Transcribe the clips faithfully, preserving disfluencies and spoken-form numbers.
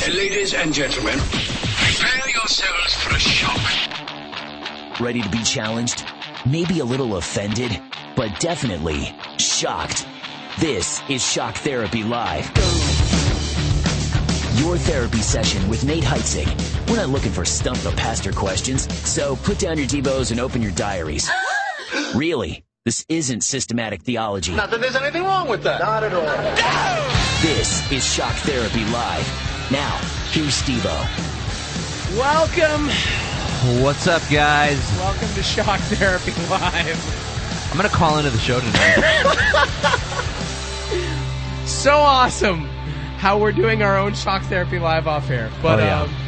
Ladies and gentlemen, prepare yourselves for a shock. Ready to be challenged? Maybe a little offended, but definitely shocked. This is Shock Therapy Live. Your therapy session with Nate Heitzig. We're not looking for stump the pastor questions, so put down your Devos and open your diaries. Really, this isn't systematic theology. Not that there's anything wrong with that. Not at all. This is Shock Therapy Live. Now, here's Steve-O. Welcome. What's up, guys? Welcome to Shock Therapy Live. I'm going to call into the show tonight. So awesome how we're doing our own Shock Therapy Live off air. But, oh, yeah. um,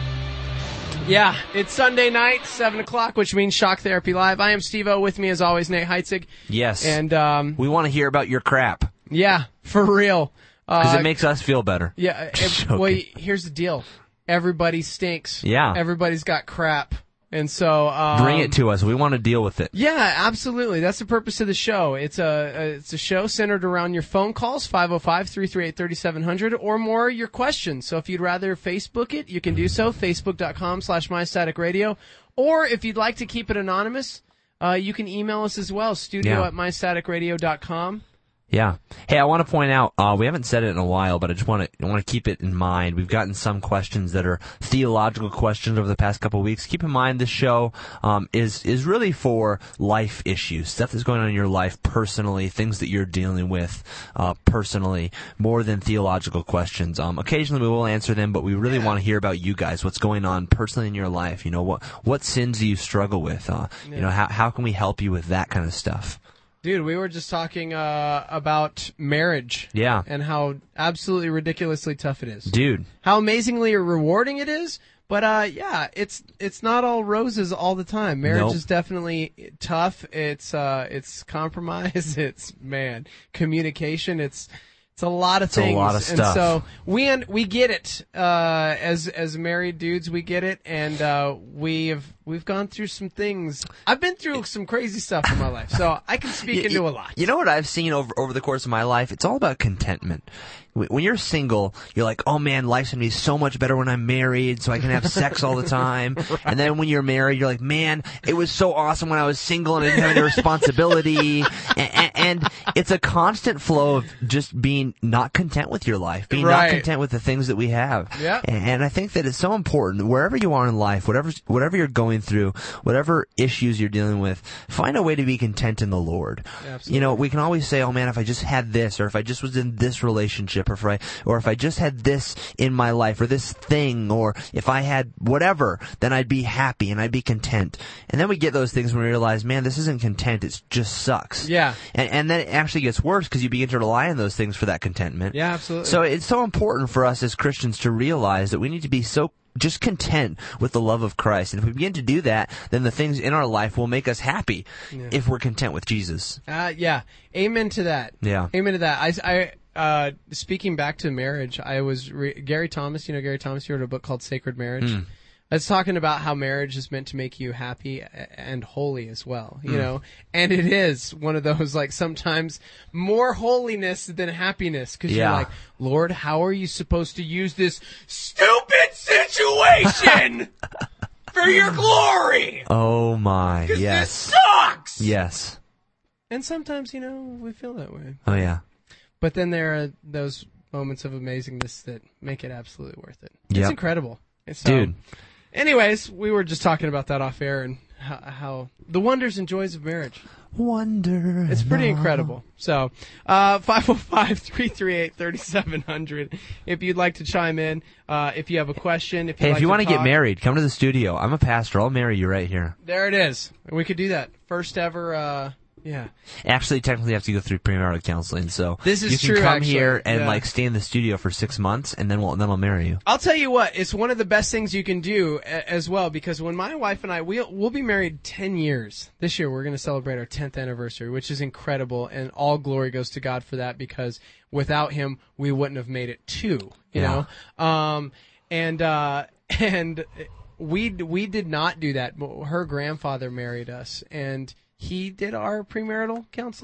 yeah, it's Sunday night, seven o'clock, which means Shock Therapy Live. I am Steve-O. With me, as always, Nate Heitzig. Yes. And, um, we want to hear about your crap. Yeah, for real. Because uh, it makes us feel better. Yeah. It, well, here's the deal. Everybody stinks. Yeah. Everybody's got crap. And so, um, bring it to us. We want to deal with it. Yeah, absolutely. That's the purpose of the show. It's a, a it's a show centered around your phone calls, five oh five, three three eight, three seven zero zero, or more your questions. So if you'd rather Facebook it, you can do so, facebook.com slash mystaticradio. Or if you'd like to keep it anonymous, uh, you can email us as well, studio yeah. at mystaticradio dot com. Yeah. Hey, I want to point out, uh, we haven't said it in a while, but I just want to I want to keep it in mind. We've gotten some questions that are theological questions over the past couple of weeks. Keep in mind this show um, is is really for life issues, stuff that's going on in your life personally, things that you're dealing with uh, personally, more than theological questions. Um, occasionally we will answer them, but we really yeah. want to hear about you guys, what's going on personally in your life. You know, what what sins do you struggle with? Uh, yeah. You know, how how can we help you with that kind of stuff? Dude, we were just talking uh, about marriage. Yeah. And how absolutely ridiculously tough it is. Dude. How amazingly rewarding it is. But, uh, yeah, it's it's not all roses all the time. Marriage nope. is definitely tough. It's uh, it's compromise. It's, man, communication. It's it's a lot of it's things. a lot of and stuff. so we we get it. Uh, as as married dudes, we get it. And uh, we've we've gone through some things. I've been through some crazy stuff in my life, so I can speak you, into a lot. You know what I've seen over over the course of my life? It's all about contentment. When you're single, you're like, oh man, life's gonna be so much better when I'm married, so I can have sex all the time. Right. And then when you're married, you're like, man, it was so awesome when I was single and I didn't have any responsibility. and, and it's a constant flow of just being not content with your life, being right. not content with the things that we have. Yeah. And, and I think that it's so important, wherever you are in life, whatever whatever you're going through, whatever issues you're dealing with, find a way to be content in the Lord. Absolutely. You know, we can always say, oh man, if I just had this, or if I just was in this relationship, or if I, or if I just had this in my life, or this thing, or if I had whatever, then I'd be happy and I'd be content. And then we get those things when we realize, man, this isn't content, it just sucks. Yeah. And, and then it actually gets worse because you begin to rely on those things for that contentment. Yeah, absolutely. So it's so important for us as Christians to realize that we need to be so just content with the love of Christ. And if we begin to do that, then the things in our life will make us happy yeah. if we're content with Jesus. Uh, yeah. Amen to that. Yeah. Amen to that. I, I, uh, speaking back to marriage, I was, re- Gary Thomas, you know, Gary Thomas, he wrote a book called Sacred Marriage. Mm. It's talking about how marriage is meant to make you happy and holy as well, you mm. know? And it is one of those, like, sometimes more holiness than happiness. Because yeah. you're like, Lord, how are you supposed to use this stupid situation for your glory? Oh, my. Because yes. this sucks! Yes. And sometimes, you know, we feel that way. Oh, yeah. But then there are those moments of amazingness that make it absolutely worth it. Yep. It's incredible. So, dude. Anyways, we were just talking about that off air and how, how the wonders and joys of marriage. Wonder. It's pretty incredible. So, uh, five oh five, three three eight, three seven zero zero if you'd like to chime in, uh, if you have a question. If, hey, like if you want to talk. get married, come to the studio. I'm a pastor. I'll marry you right here. There it is. We could do that. First ever, uh, yeah. Actually, technically, you have to go through premarital counseling. So this is you can true, come actually. here and yeah. like stay in the studio for six months, and then we'll then I'll marry you. I'll tell you what, it's one of the best things you can do a- as well. Because when my wife and I we'll we'll be married ten years this year. We're going to celebrate our tenth anniversary, which is incredible, and all glory goes to God for that. Because without Him, we wouldn't have made it two. You yeah. know, um, and uh, and we we did not do that. Her grandfather married us, and he did our premarital counseling,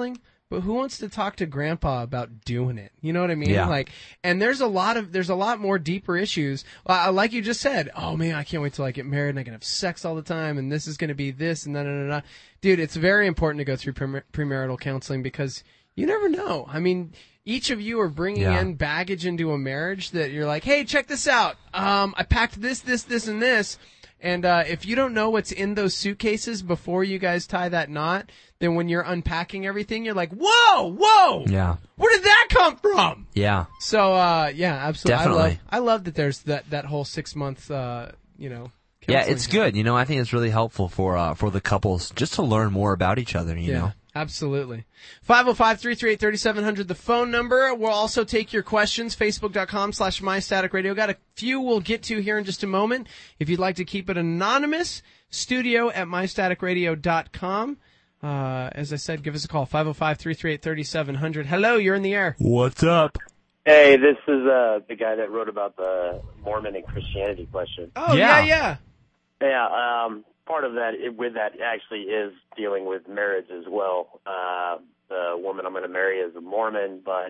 But who wants to talk to grandpa about doing it? You know what I mean? Yeah. Like, and there's a lot of, there's a lot more deeper issues. Uh, like you just said, oh man, I can't wait till I get married and I can have sex all the time and this is going to be this and da da da da. Dude, it's very important to go through premar- premarital counseling because you never know. I mean, each of you are bringing Yeah. in baggage into a marriage that you're like, hey, check this out. Um, I packed this, this, this, and this. And uh, if you don't know what's in those suitcases before you guys tie that knot, then when you're unpacking everything, you're like, whoa, whoa, Yeah. where did that come from? Yeah. So, uh, yeah, absolutely. Definitely. I love, I love that there's that, that whole six month, uh, you know, Yeah, counseling it's thing. good. You know, I think it's really helpful for uh, for the couples just to learn more about each other, you Yeah. know. Absolutely. five oh five, three three eight, three seven zero zero, the phone number. We'll also take your questions, facebook.com slash mystaticradio. Got a few we'll get to here in just a moment. If you'd like to keep it anonymous, studio at mystaticradio dot com. Uh, as I said, give us a call, five oh five, three three eight, three seven zero zero. Hello, you're in the air. What's up? Hey, this is uh, the guy that wrote about the Mormon and Christianity question. Oh, yeah, Yeah. yeah. Yeah, um, part of that, it, with that actually is dealing with marriage as well. Uh, the woman I'm going to marry is a Mormon, but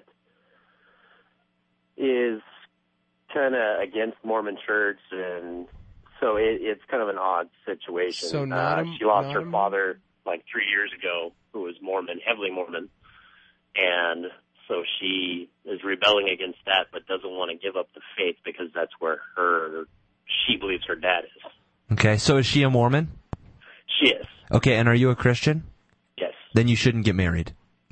is kind of against Mormon church, and so it, it's kind of an odd situation. So not uh, a- she lost not her a- father like three years ago, who was Mormon, heavily Mormon, and so she is rebelling against that, but doesn't want to give up the faith because that's where her she believes her dad is. Okay, so is she a Mormon? She is. Okay, and are you a Christian? Yes. Then you shouldn't get married.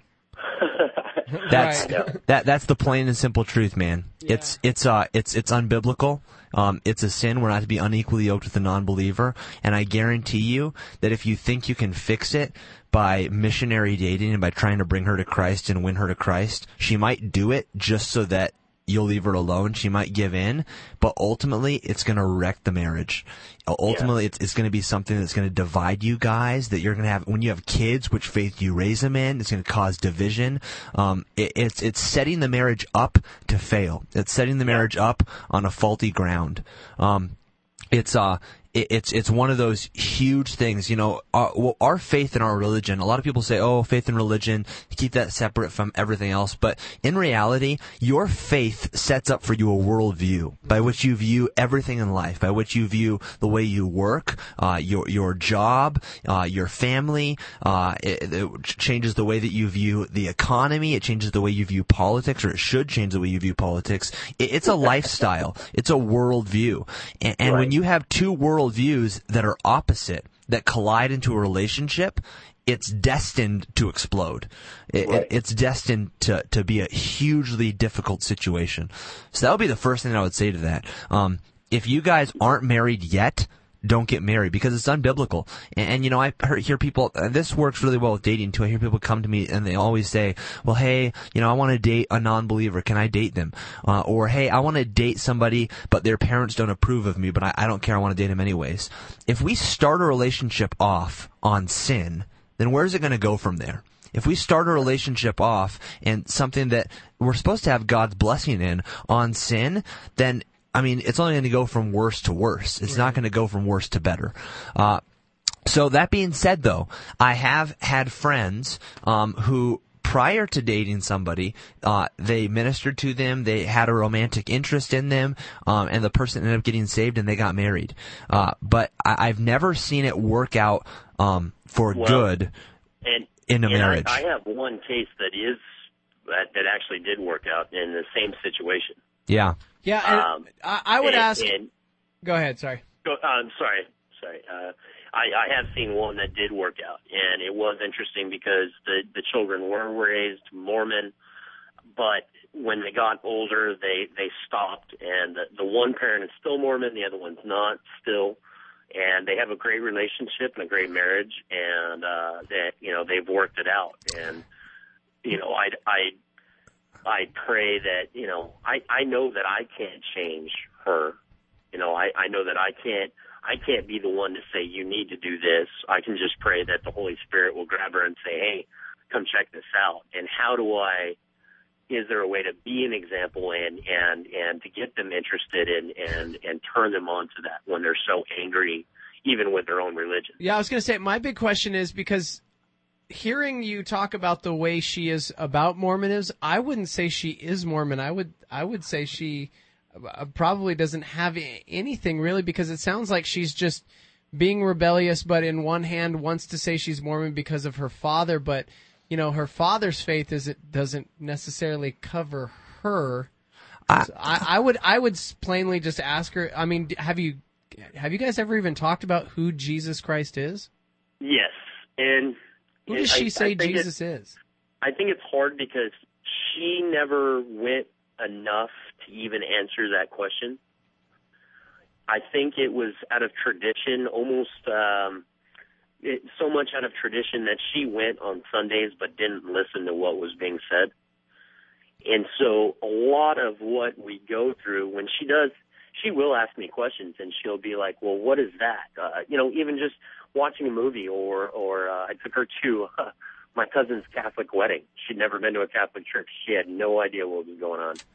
That's Right. that that's the plain and simple truth, man. It's it's uh it's it's unbiblical. Um, it's a sin. We're not to be unequally yoked with a non-believer. And I guarantee you that if you think you can fix it by missionary dating and by trying to bring her to Christ and win her to Christ, she might do it just so that you'll leave her alone. She might give in, but ultimately it's going to wreck the marriage. Ultimately, yeah. it's, it's going to be something that's going to divide you guys, that you're going to have, when you have kids, which faith you raise them in, it's going to cause division. Um, it, it's, it's setting the marriage up to fail. It's setting the marriage up on a faulty ground. Um, it's, uh, It's it's one of those huge things, you know. Our, well, our faith and our religion. A lot of people say, "Oh, faith and religion, keep that separate from everything else." But in reality, your faith sets up for you a worldview by which you view everything in life, by which you view the way you work, uh, your your job, uh, your family. Uh, it, it changes the way that you view the economy. It changes the way you view politics, or it should change the way you view politics. It, it's a lifestyle. It's a worldview, and, and right. when you have two world views that are opposite, that collide into a relationship, it's destined to explode. It, right. it, it's destined to, to be a hugely difficult situation. So that would be the first thing I would say to that. Um, if you guys aren't married yet, don't get married, because it's unbiblical. And, and you know, I hear, hear people, uh, this works really well with dating too. I hear people come to me and they always say, well, hey, you know, I want to date a non-believer. Can I date them? Uh, or, hey, I want to date somebody, but their parents don't approve of me, but I, I don't care. I want to date them anyways. If we start a relationship off on sin, then where's it going to go from there? If we start a relationship off and something that we're supposed to have God's blessing in on sin, then I mean, it's only going to go from worse to worse. It's not going to go from worse to better. Uh, so that being said, though, I have had friends um, who, prior to dating somebody, uh, they ministered to them, they had a romantic interest in them, um, and the person ended up getting saved and they got married. Uh, but I- I've never seen it work out um, for well, good and, in a and marriage. I, I have one case that is that, that actually did work out in the same situation. Yeah. Yeah, and Um, I, I would and, ask. And, go ahead, sorry. go, I'm sorry, sorry. Uh, I, I have seen one that did work out, and it was interesting because the the children were raised Mormon, but when they got older, they they stopped, and the, the one parent is still Mormon, the other one's not still, and they have a great relationship and a great marriage, and uh, that you know they've worked it out, and you know I I. I pray that, you know, I, I know that I can't change her. You know, I, I know that I can't, I can't be the one to say, you need to do this. I can just pray that the Holy Spirit will grab her and say, hey, come check this out. And how do I, is there a way to be an example and, and, and to get them interested and, and, and turn them on to that when they're so angry, even with their own religion? Yeah, I was going to say, my big question is because hearing you talk about the way she is about Mormonism, I wouldn't say she is Mormon. I would I would say she uh, probably doesn't have anything really, because it sounds like she's just being rebellious, but in one hand wants to say she's Mormon because of her father, but you know, her father's faith is it doesn't necessarily cover her. I, I, I would I would plainly just ask her. I mean, have you have you guys ever even talked about who Jesus Christ is? Yes, and who does I, she say I Jesus is? I think it's hard because she never went enough to even answer that question. I think it was out of tradition, almost um, it, so much out of tradition that she went on Sundays but didn't listen to what was being said. And so a lot of what we go through, when she does, she will ask me questions, and she'll be like, well, what is that? Uh, you know, even just watching a movie, or, or uh, I took her to uh, my cousin's Catholic wedding. She'd never been to a Catholic church. She had no idea what was going on.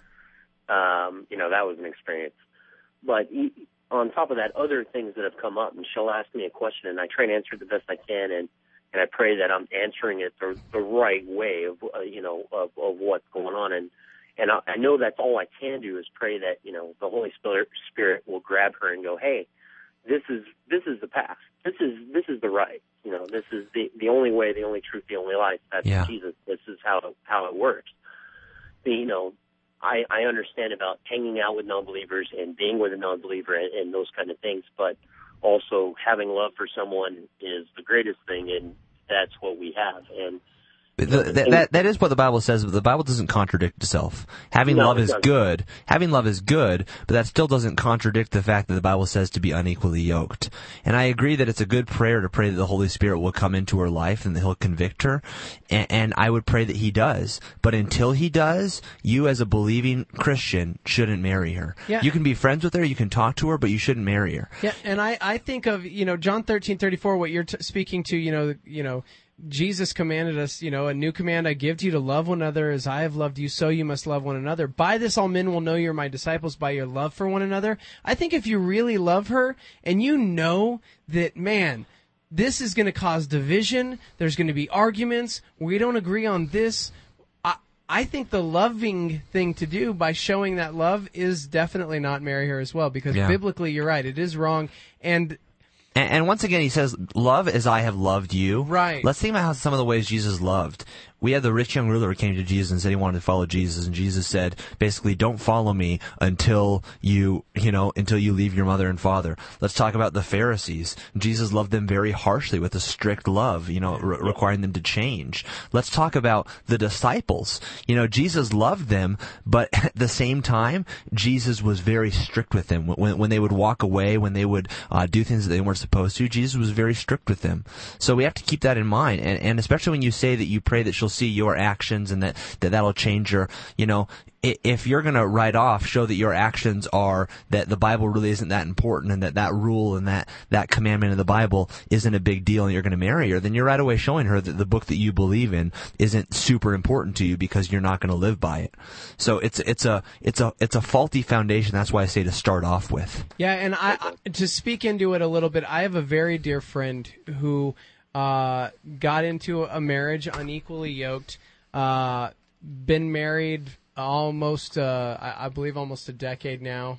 Um, you know, that was an experience. But on top of that, other things that have come up, and she'll ask me a question, and I try and answer it the best I can, and and I pray that I'm answering it the, the right way of, uh, you know, of, of what's going on. And, and I, I know that's all I can do is pray that, you know, the Holy Spirit, Spirit will grab her and go, hey, this is, this is the path. This is, this is the right, you know, this is the, the only way, the only truth, the only life. That's yeah. Jesus. This is how, how it works. The, you know, I, I understand about hanging out with non-believers and being with a non-believer and, and those kind of things, but also having love for someone is the greatest thing, and that's what we have. And The, that, that that is what the Bible says, but the Bible doesn't contradict itself. Having No, love it is doesn't. good. Having love is good, but that still doesn't contradict the fact that the Bible says to be unequally yoked. And I agree that it's a good prayer to pray that the Holy Spirit will come into her life and that He'll convict her. And, and I would pray that He does. But until He does, you as a believing Christian shouldn't marry her. Yeah. You can be friends with her, you can talk to her, but you shouldn't marry her. Yeah, and I, I think of, you know, John thirteen thirty-four, what you're t- speaking to, you know, you know, Jesus commanded us, you know, a new command I give to you, to love one another as I have loved you, so you must love one another. By this all men will know you're my disciples, by your love for one another. I think if you really love her and you know that, man, this is going to cause division, there's going to be arguments, we don't agree on this, I, I think the loving thing to do by showing that love is definitely not marry her as well, because Yeah. biblically you're right, it is wrong. And And, and once again, he says, love as I have loved you. Right. Let's think about how some of the ways Jesus loved. We had the rich young ruler who came to Jesus and said he wanted to follow Jesus, and Jesus said, basically, don't follow me until you, you know, until you leave your mother and father. Let's talk about the Pharisees. Jesus loved them very harshly with a strict love, you know, re- requiring them to change. Let's talk about the disciples. You know, Jesus loved them, but at the same time, Jesus was very strict with them. When, when they would walk away, when they would uh, do things that they weren't supposed to, Jesus was very strict with them. So we have to keep that in mind, and, and especially when you say that you pray that she'll see your actions and that, that that'll change your, you know, if you're going to write off, show that your actions are that the Bible really isn't that important and that that rule and that, that commandment in the Bible isn't a big deal and you're going to marry her, then you're right away showing her that the book that you believe in isn't super important to you because you're not going to live by it. So it's, it's a, it's a, it's a faulty foundation. That's why I say to start off with. Yeah, and I, I to speak into it a little bit, I have a very dear friend who uh, got into a marriage unequally yoked, uh, been married almost, uh, I, I believe, almost a decade now,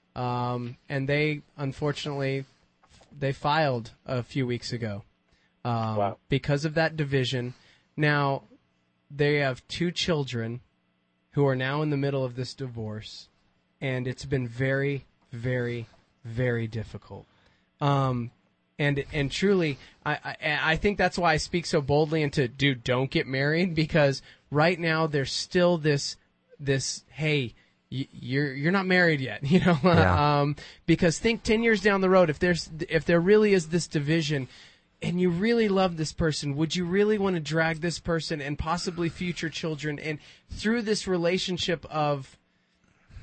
um, and they unfortunately they filed a few weeks ago um, Wow. because of that division. Now they have two children who are now in the middle of this divorce, and it's been very, very, very difficult. Um, and and truly, I, I I think that's why I speak so boldly into, dude, don't get married, because right now there's still this this hey, y- you're you're not married yet, you know. Yeah. um, because think ten years down the road, if there's if there really is this division, and you really love this person, would you really want to drag this person and possibly future children and through this relationship of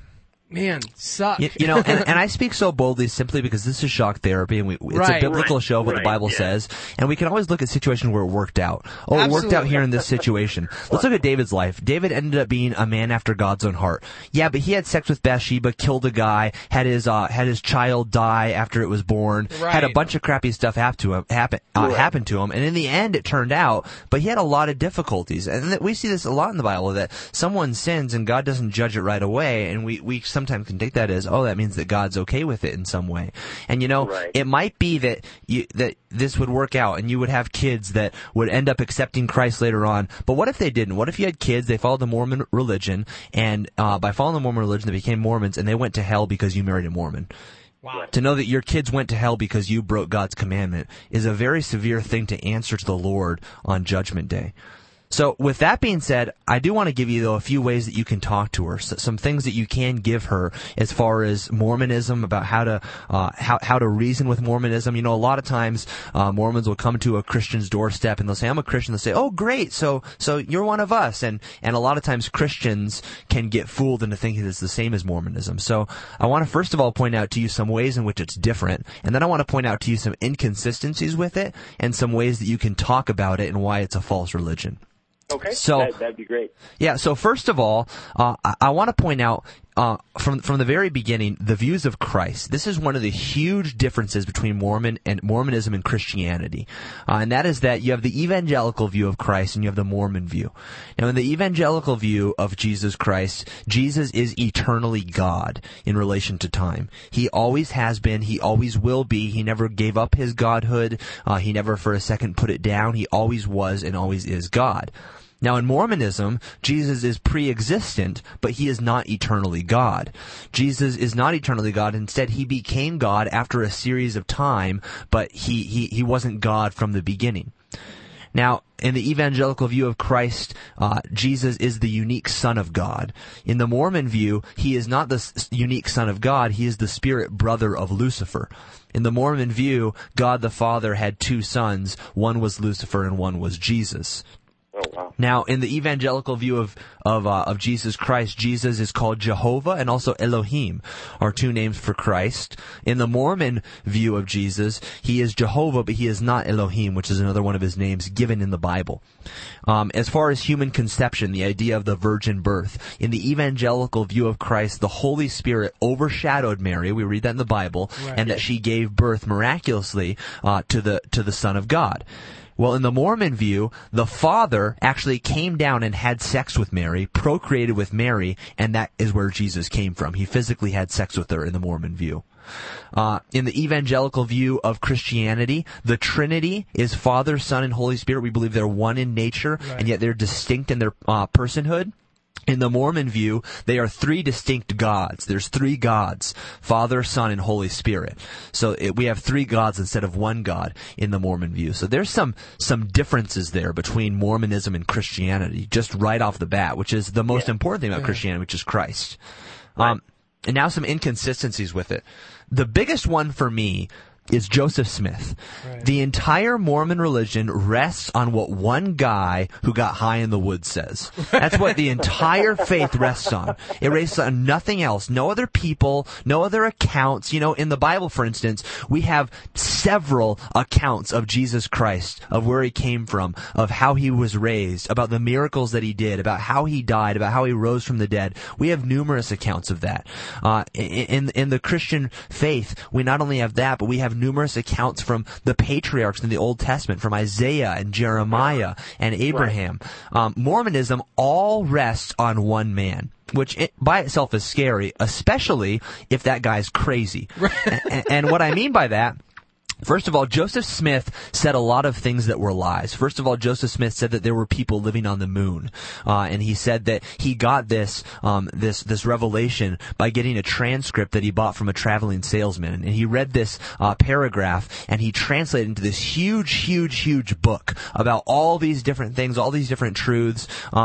man, suck. You, you know, and, and I speak so boldly simply because this is shock therapy, and we, it's Right, a biblical right, show of what right, the Bible yeah. says, and we can always look at situations where it worked out. Oh, it worked out Absolutely. here in this situation. Let's look at David's life. David ended up being a man after God's own heart. Yeah, but he had sex with Bathsheba, killed a guy, had his uh, had his child die after it was born, Right. had a bunch of crappy stuff happen to him, happen uh, Right. happen to him, and in the end, it turned out. But he had a lot of difficulties, and th- we see this a lot in the Bible that someone sins and God doesn't judge it right away, and we we sometimes can take that as, oh, that means that God's okay with it in some way. And you know, Right. it might be that you, that this would work out and you would have kids that would end up accepting Christ later on. But what if they didn't? What if you had kids, they followed the Mormon religion, and uh, by following the Mormon religion, they became Mormons, and they went to hell because you married a Mormon? Wow. To know that your kids went to hell because you broke God's commandment is a very severe thing to answer to the Lord on Judgment Day. So with that being said, I do want to give you, though, a few ways that you can talk to her, so, some things that you can give her as far as Mormonism, about how to uh, how how to reason with Mormonism. You know, a lot of times uh, Mormons will come to a Christian's doorstep and they'll say, "I'm a Christian." They'll say, "Oh, great, so so you're one of us," and and a lot of times Christians can get fooled into thinking it's the same as Mormonism. So I want to first of all point out to you some ways in which it's different, and then I want to point out to you some inconsistencies with it and some ways that you can talk about it and why it's a false religion. Okay, So- that, that'd be great. Yeah, so first of all, uh, I, I want to point out uh, from from the very beginning the views of Christ. This is one of the huge differences between Mormon and Mormonism and Christianity, uh, and that is that you have the evangelical view of Christ and you have the Mormon view. Now, in the evangelical view of Jesus Christ, Jesus is eternally God in relation to time. He always has been. He always will be. He never gave up his godhood. Uh, he never for a second put it down. He always was and always is God. Now, in Mormonism, Jesus is pre-existent, but he is not eternally God. Jesus is not eternally God. Instead, he became God after a series of time, but he, he, he wasn't God from the beginning. Now, in the evangelical view of Christ, uh, Jesus is the unique Son of God. In the Mormon view, he is not the s- unique Son of God, he is the spirit brother of Lucifer. In the Mormon view, God the Father had two sons, one was Lucifer and one was Jesus. Oh, wow. Now, in the evangelical view of of, uh, of Jesus Christ, Jesus is called Jehovah and also Elohim, are two names for Christ. In the Mormon view of Jesus, he is Jehovah, but he is not Elohim, which is another one of his names given in the Bible. Um, as far as human conception, the idea of the virgin birth, in the evangelical view of Christ, the Holy Spirit overshadowed Mary. We read that in the Bible, Right. and that she gave birth miraculously uh, to the to the Son of God. Well, in the Mormon view, the Father actually came down and had sex with Mary, procreated with Mary, and that is where Jesus came from. He physically had sex with her in the Mormon view. Uh, in the evangelical view of Christianity, the Trinity is Father, Son, and Holy Spirit. We believe they're one in nature, Right. and yet they're distinct in their uh, personhood. In the Mormon view, they are three distinct gods. There's three gods, Father, Son, and Holy Spirit. So it, we have three gods instead of one God in the Mormon view. So there's some some differences there between Mormonism and Christianity, just right off the bat, which is the most Yeah. important thing about Christianity, which is Christ. Um, and now some inconsistencies with it. The biggest one for me is Joseph Smith. Right. The entire Mormon religion rests on what one guy who got high in the woods says. That's what the entire faith rests on. It rests on nothing else. No other people, no other accounts. You know, in the Bible, for instance, we have several accounts of Jesus Christ, of where he came from, of how he was raised, about the miracles that he did, about how he died, about how he rose from the dead. We have numerous accounts of that. Uh, in, in the Christian faith, we not only have that, but we have numerous accounts from the patriarchs in the Old Testament, from Isaiah and Jeremiah and Abraham. Um, Mormonism all rests on one man, which it, by itself is scary, especially if that guy's crazy. and, and what I mean by that, first of all, Joseph Smith said a lot of things that were lies. First of all, Joseph Smith said that there were people living on the moon, uh, and he said that he got this um, this this revelation by getting a transcript that he bought from a traveling salesman, and he read this uh, paragraph and he translated it into this huge, huge, huge book about all these different things, all these different truths. Um,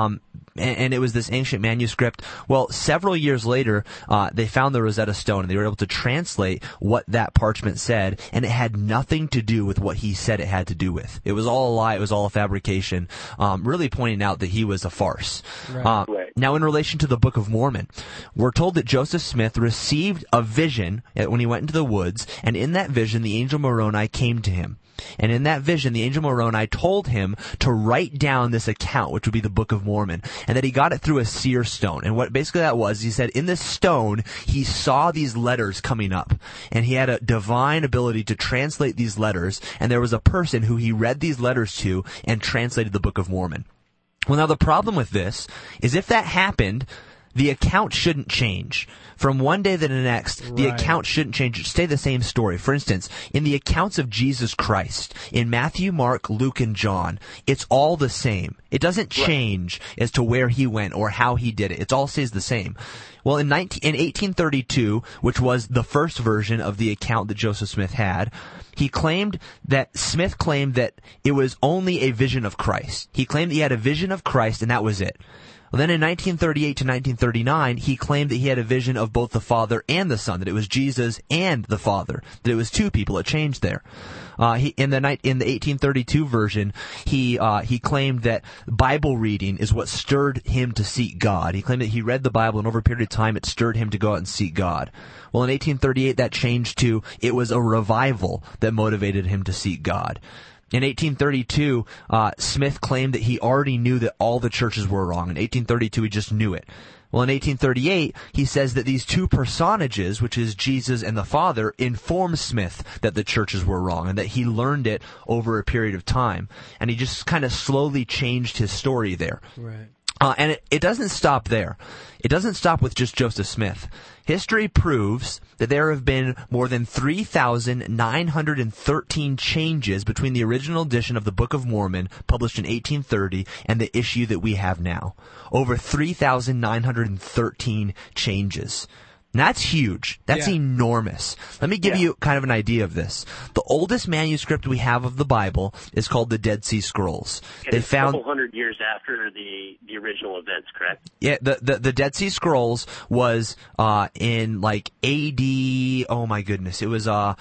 and, and it was this ancient manuscript. Well, several years later, uh, they found the Rosetta Stone, and they were able to translate what that parchment said, and it had nothing to do with what he said it had to do with. It was all a lie. It was all a fabrication, um, really pointing out that he was a farce. Right. Uh, Right. Now, in relation to the Book of Mormon, we're told that Joseph Smith received a vision when he went into the woods, and in that vision, the angel Moroni came to him. And in that vision, the angel Moroni told him to write down this account, which would be the Book of Mormon, and that he got it through a seer stone. And what basically that was, he said in this stone, he saw these letters coming up, and he had a divine ability to translate these letters, and there was a person who he read these letters to and translated the Book of Mormon. Well, now the problem with this is if that happened, the account shouldn't change. From one day to the next, the Right. account shouldn't change. It should stay the same story. For instance, in the accounts of Jesus Christ, in Matthew, Mark, Luke, and John, it's all the same. It doesn't change as to where he went or how he did it. It all stays the same. Well, in, nineteen, in eighteen thirty-two, which was the first version of the account that Joseph Smith had, he claimed that, Smith claimed that it was only a vision of Christ. He claimed that he had a vision of Christ and that was it. Well, then in nineteen thirty-eight to nineteen thirty-nine, he claimed that he had a vision of both the Father and the Son, that it was Jesus and the Father, that it was two people. It changed there. Uh, he, in the night, in the eighteen thirty-two version, he, uh, he claimed that Bible reading is what stirred him to seek God. He claimed that he read the Bible and over a period of time it stirred him to go out and seek God. Well, in eighteen thirty-eight, that changed to it was a revival that motivated him to seek God. In eighteen thirty-two, uh, Smith claimed that he already knew that all the churches were wrong. In eighteen thirty-two, he just knew it. Well, in eighteen thirty-eight, he says that these two personages, which is Jesus and the Father, informed Smith that the churches were wrong and that he learned it over a period of time. And he just kind of slowly changed his story there. Right. Uh, and it, it doesn't stop there. It doesn't stop with just Joseph Smith. History proves that there have been more than three thousand nine hundred thirteen changes between the original edition of the Book of Mormon, published in eighteen thirty, and the issue that we have now. Over three thousand nine hundred thirteen changes. And that's huge. That's Yeah. enormous. Let me give Yeah. you kind of an idea of this. The oldest manuscript we have of the Bible is called the Dead Sea Scrolls. And They it's found a couple hundred years after the, the original events, correct? Yeah, the, the, the Dead Sea Scrolls was, uh, in like A D, oh my goodness, it was, uh,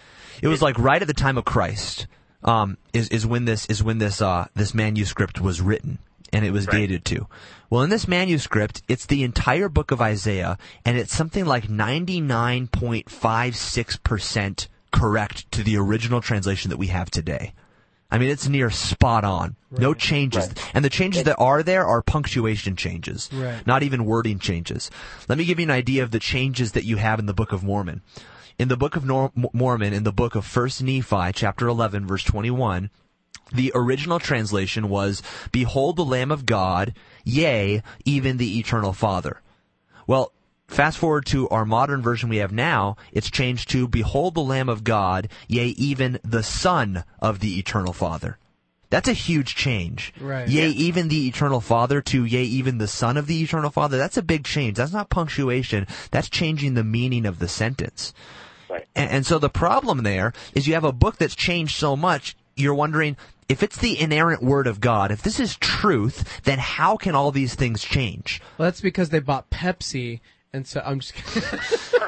it was like right at the time of Christ, um, is, is when this, is when this, uh, this manuscript was written, and it was Right. dated to. Well, in this manuscript, it's the entire book of Isaiah, and it's something like ninety-nine point five six percent correct to the original translation that we have today. I mean, it's near spot on. No changes. Right. And the changes that are there are punctuation changes, Right. not even wording changes. Let me give you an idea of the changes that you have in the Book of Mormon. In the Book of Nor- Mormon, in the book of First Nephi, chapter eleven, verse twenty-one, the original translation was, "Behold the Lamb of God, yea, even the Eternal Father." Well, fast forward to our modern version we have now, it's changed to, "Behold the Lamb of God, yea, even the Son of the Eternal Father." That's a huge change. Right. Yea, Yeah. even the Eternal Father to, yea, even the Son of the Eternal Father. That's a big change. That's not punctuation. That's changing the meaning of the sentence. Right. And, and so the problem there is you have a book that's changed so much, you're wondering, if it's the inerrant word of God, if this is truth, then how can all these things change? Well, that's because they bought Pepsi, and so I'm just kidding.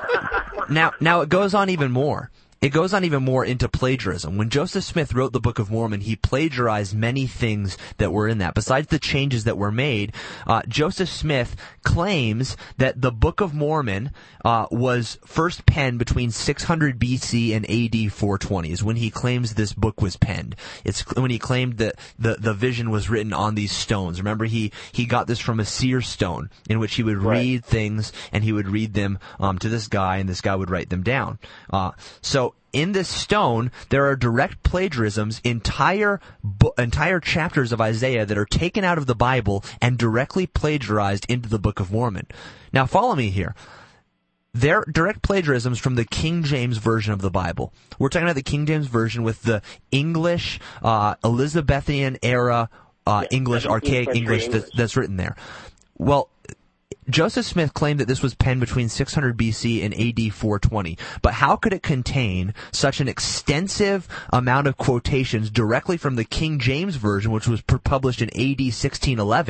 Now, now it goes on even more. It goes on even more into plagiarism. When Joseph Smith wrote the Book of Mormon, he plagiarized many things that were in that. Besides the changes that were made, uh, Joseph Smith claims that the Book of Mormon uh, was first penned between six hundred B C and A D four twenty, is when he claims this book was penned. It's when he claimed that the, the vision was written on these stones. Remember, he, he got this from a seer stone, in which he would Right. read things, and he would read them um, to this guy, and this guy would write them down. Uh, so in this stone, there are direct plagiarisms, entire bo- entire chapters of Isaiah that are taken out of the Bible and directly plagiarized into the Book of Mormon. Now, follow me here. They're direct plagiarisms from the King James Version of the Bible. We're talking about the King James Version with the English, uh, Elizabethan era uh, Yeah, English, seventeenth archaic century English, that, English. that's written there. Well, Joseph Smith claimed that this was penned between six hundred B C and A D four twenty, but how could it contain such an extensive amount of quotations directly from the King James Version, which was per- published in A D sixteen eleven,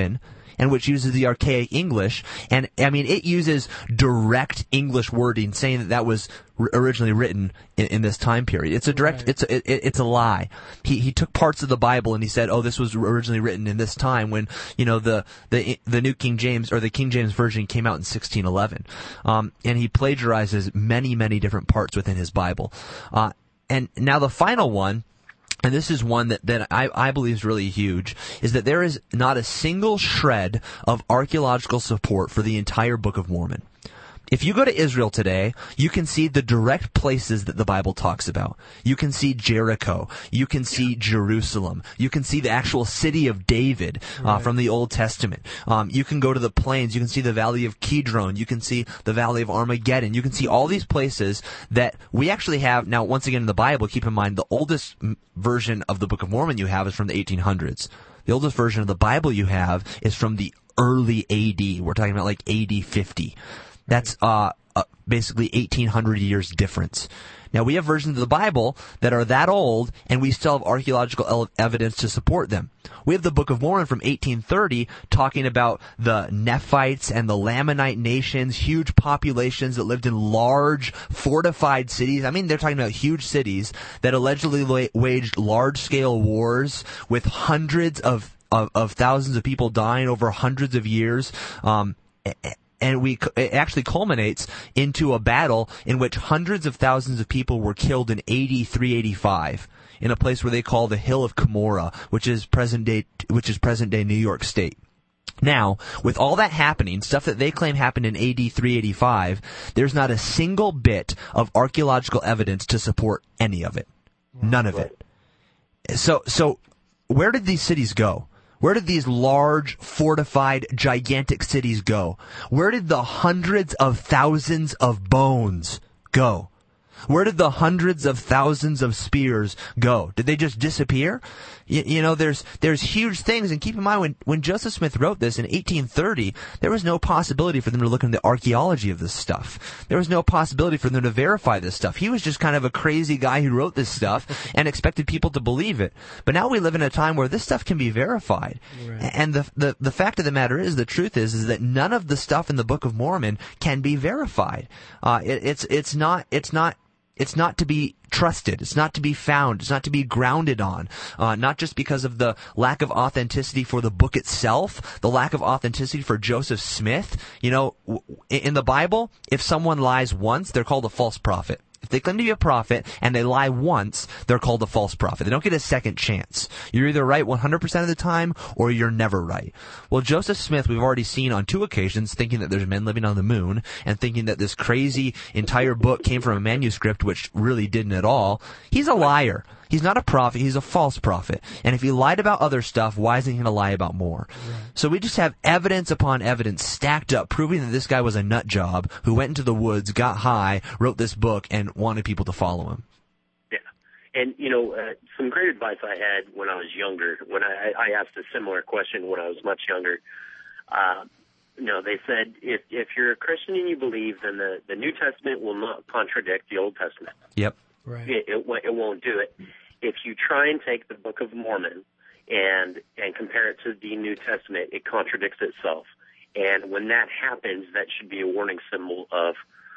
and which uses the archaic English. And, I mean, it uses direct English wording saying that that was r- originally written in, in this time period. It's a direct, Right. it's a, it, it's a lie. He, he took parts of the Bible and he said, oh, this was originally written in this time when, you know, the, the, the New King James, or the King James Version came out in sixteen eleven. Um, and he plagiarizes many, many different parts within his Bible. Uh, and now the final one, and this is one that, that I, I believe is really huge, is that there is not a single shred of archaeological support for the entire Book of Mormon. If you go to Israel today, you can see the direct places that the Bible talks about. You can see Jericho. You can see Jerusalem. You can see the actual city of David uh, Right. from the Old Testament. Um, you can go to the plains. You can see the valley of Kidron. You can see the valley of Armageddon. You can see all these places that we actually have. Now, once again, in the Bible, keep in mind the oldest m- version of the Book of Mormon you have is from the eighteen hundreds. The oldest version of the Bible you have is from the early A D. We're talking about like A D fifty. That's uh, uh, basically eighteen hundred years difference. Now, we have versions of the Bible that are that old, and we still have archaeological el- evidence to support them. We have the Book of Mormon from eighteen thirty talking about the Nephites and the Lamanite nations, huge populations that lived in large, fortified cities. I mean, they're talking about huge cities that allegedly la- waged large-scale wars with hundreds of, of, of thousands of people dying over hundreds of years. Um, And we, it actually culminates into a battle in which hundreds of thousands of people were killed in A D three eighty-five in a place where they call the Hill of Cumorah, which is present day, which is present day New York State. Now, with all that happening, stuff that they claim happened in A D three eighty-five, there's not a single bit of archaeological evidence to support any of it. None of it. So, so where did these cities go? Where did these large, fortified, gigantic cities go? Where did the hundreds of thousands of bones go? Where did the hundreds of thousands of spears go? Did they just disappear? You, you know, there's there's huge things, and keep in mind, when, when Joseph Smith wrote this in eighteen thirty, there was no possibility for them to look into the archaeology of this stuff. There was no possibility for them to verify this stuff. He was just kind of a crazy guy who wrote this stuff and expected people to believe it. But now we live in a time where this stuff can be verified. Right. And the, the the fact of the matter is, the truth is, is that none of the stuff in the Book of Mormon can be verified. Uh, it, it's it's not it's not. It's not to be trusted. It's not to be found. It's not to be grounded on. Uh, not just because of the lack of authenticity for the book itself, the lack of authenticity for Joseph Smith. You know, w- in the Bible, if someone lies once, they're called a false prophet. If they claim to be a prophet and they lie once, they're called a false prophet. They don't get a second chance. You're either right one hundred percent of the time or you're never right. Well, Joseph Smith, we've already seen on two occasions thinking that there's men living on the moon and thinking that this crazy entire book came from a manuscript, which really didn't at all. He's a liar. He's not a prophet. He's a false prophet. And if he lied about other stuff, why isn't he going to lie about more? Right. So we just have evidence upon evidence stacked up, proving that this guy was a nut job who went into the woods, got high, wrote this book, and wanted people to follow him. Yeah. And, you know, uh, some great advice I had when I was younger, when I, I asked a similar question when I was much younger. Uh, you know, they said, if, if you're a Christian and you believe, then the, the New Testament will not contradict the Old Testament. Yep. Right. It, it, it won't do it. If you try and take the Book of Mormon and and compare it to the New Testament, it contradicts itself. And when that happens, that should be a warning symbol of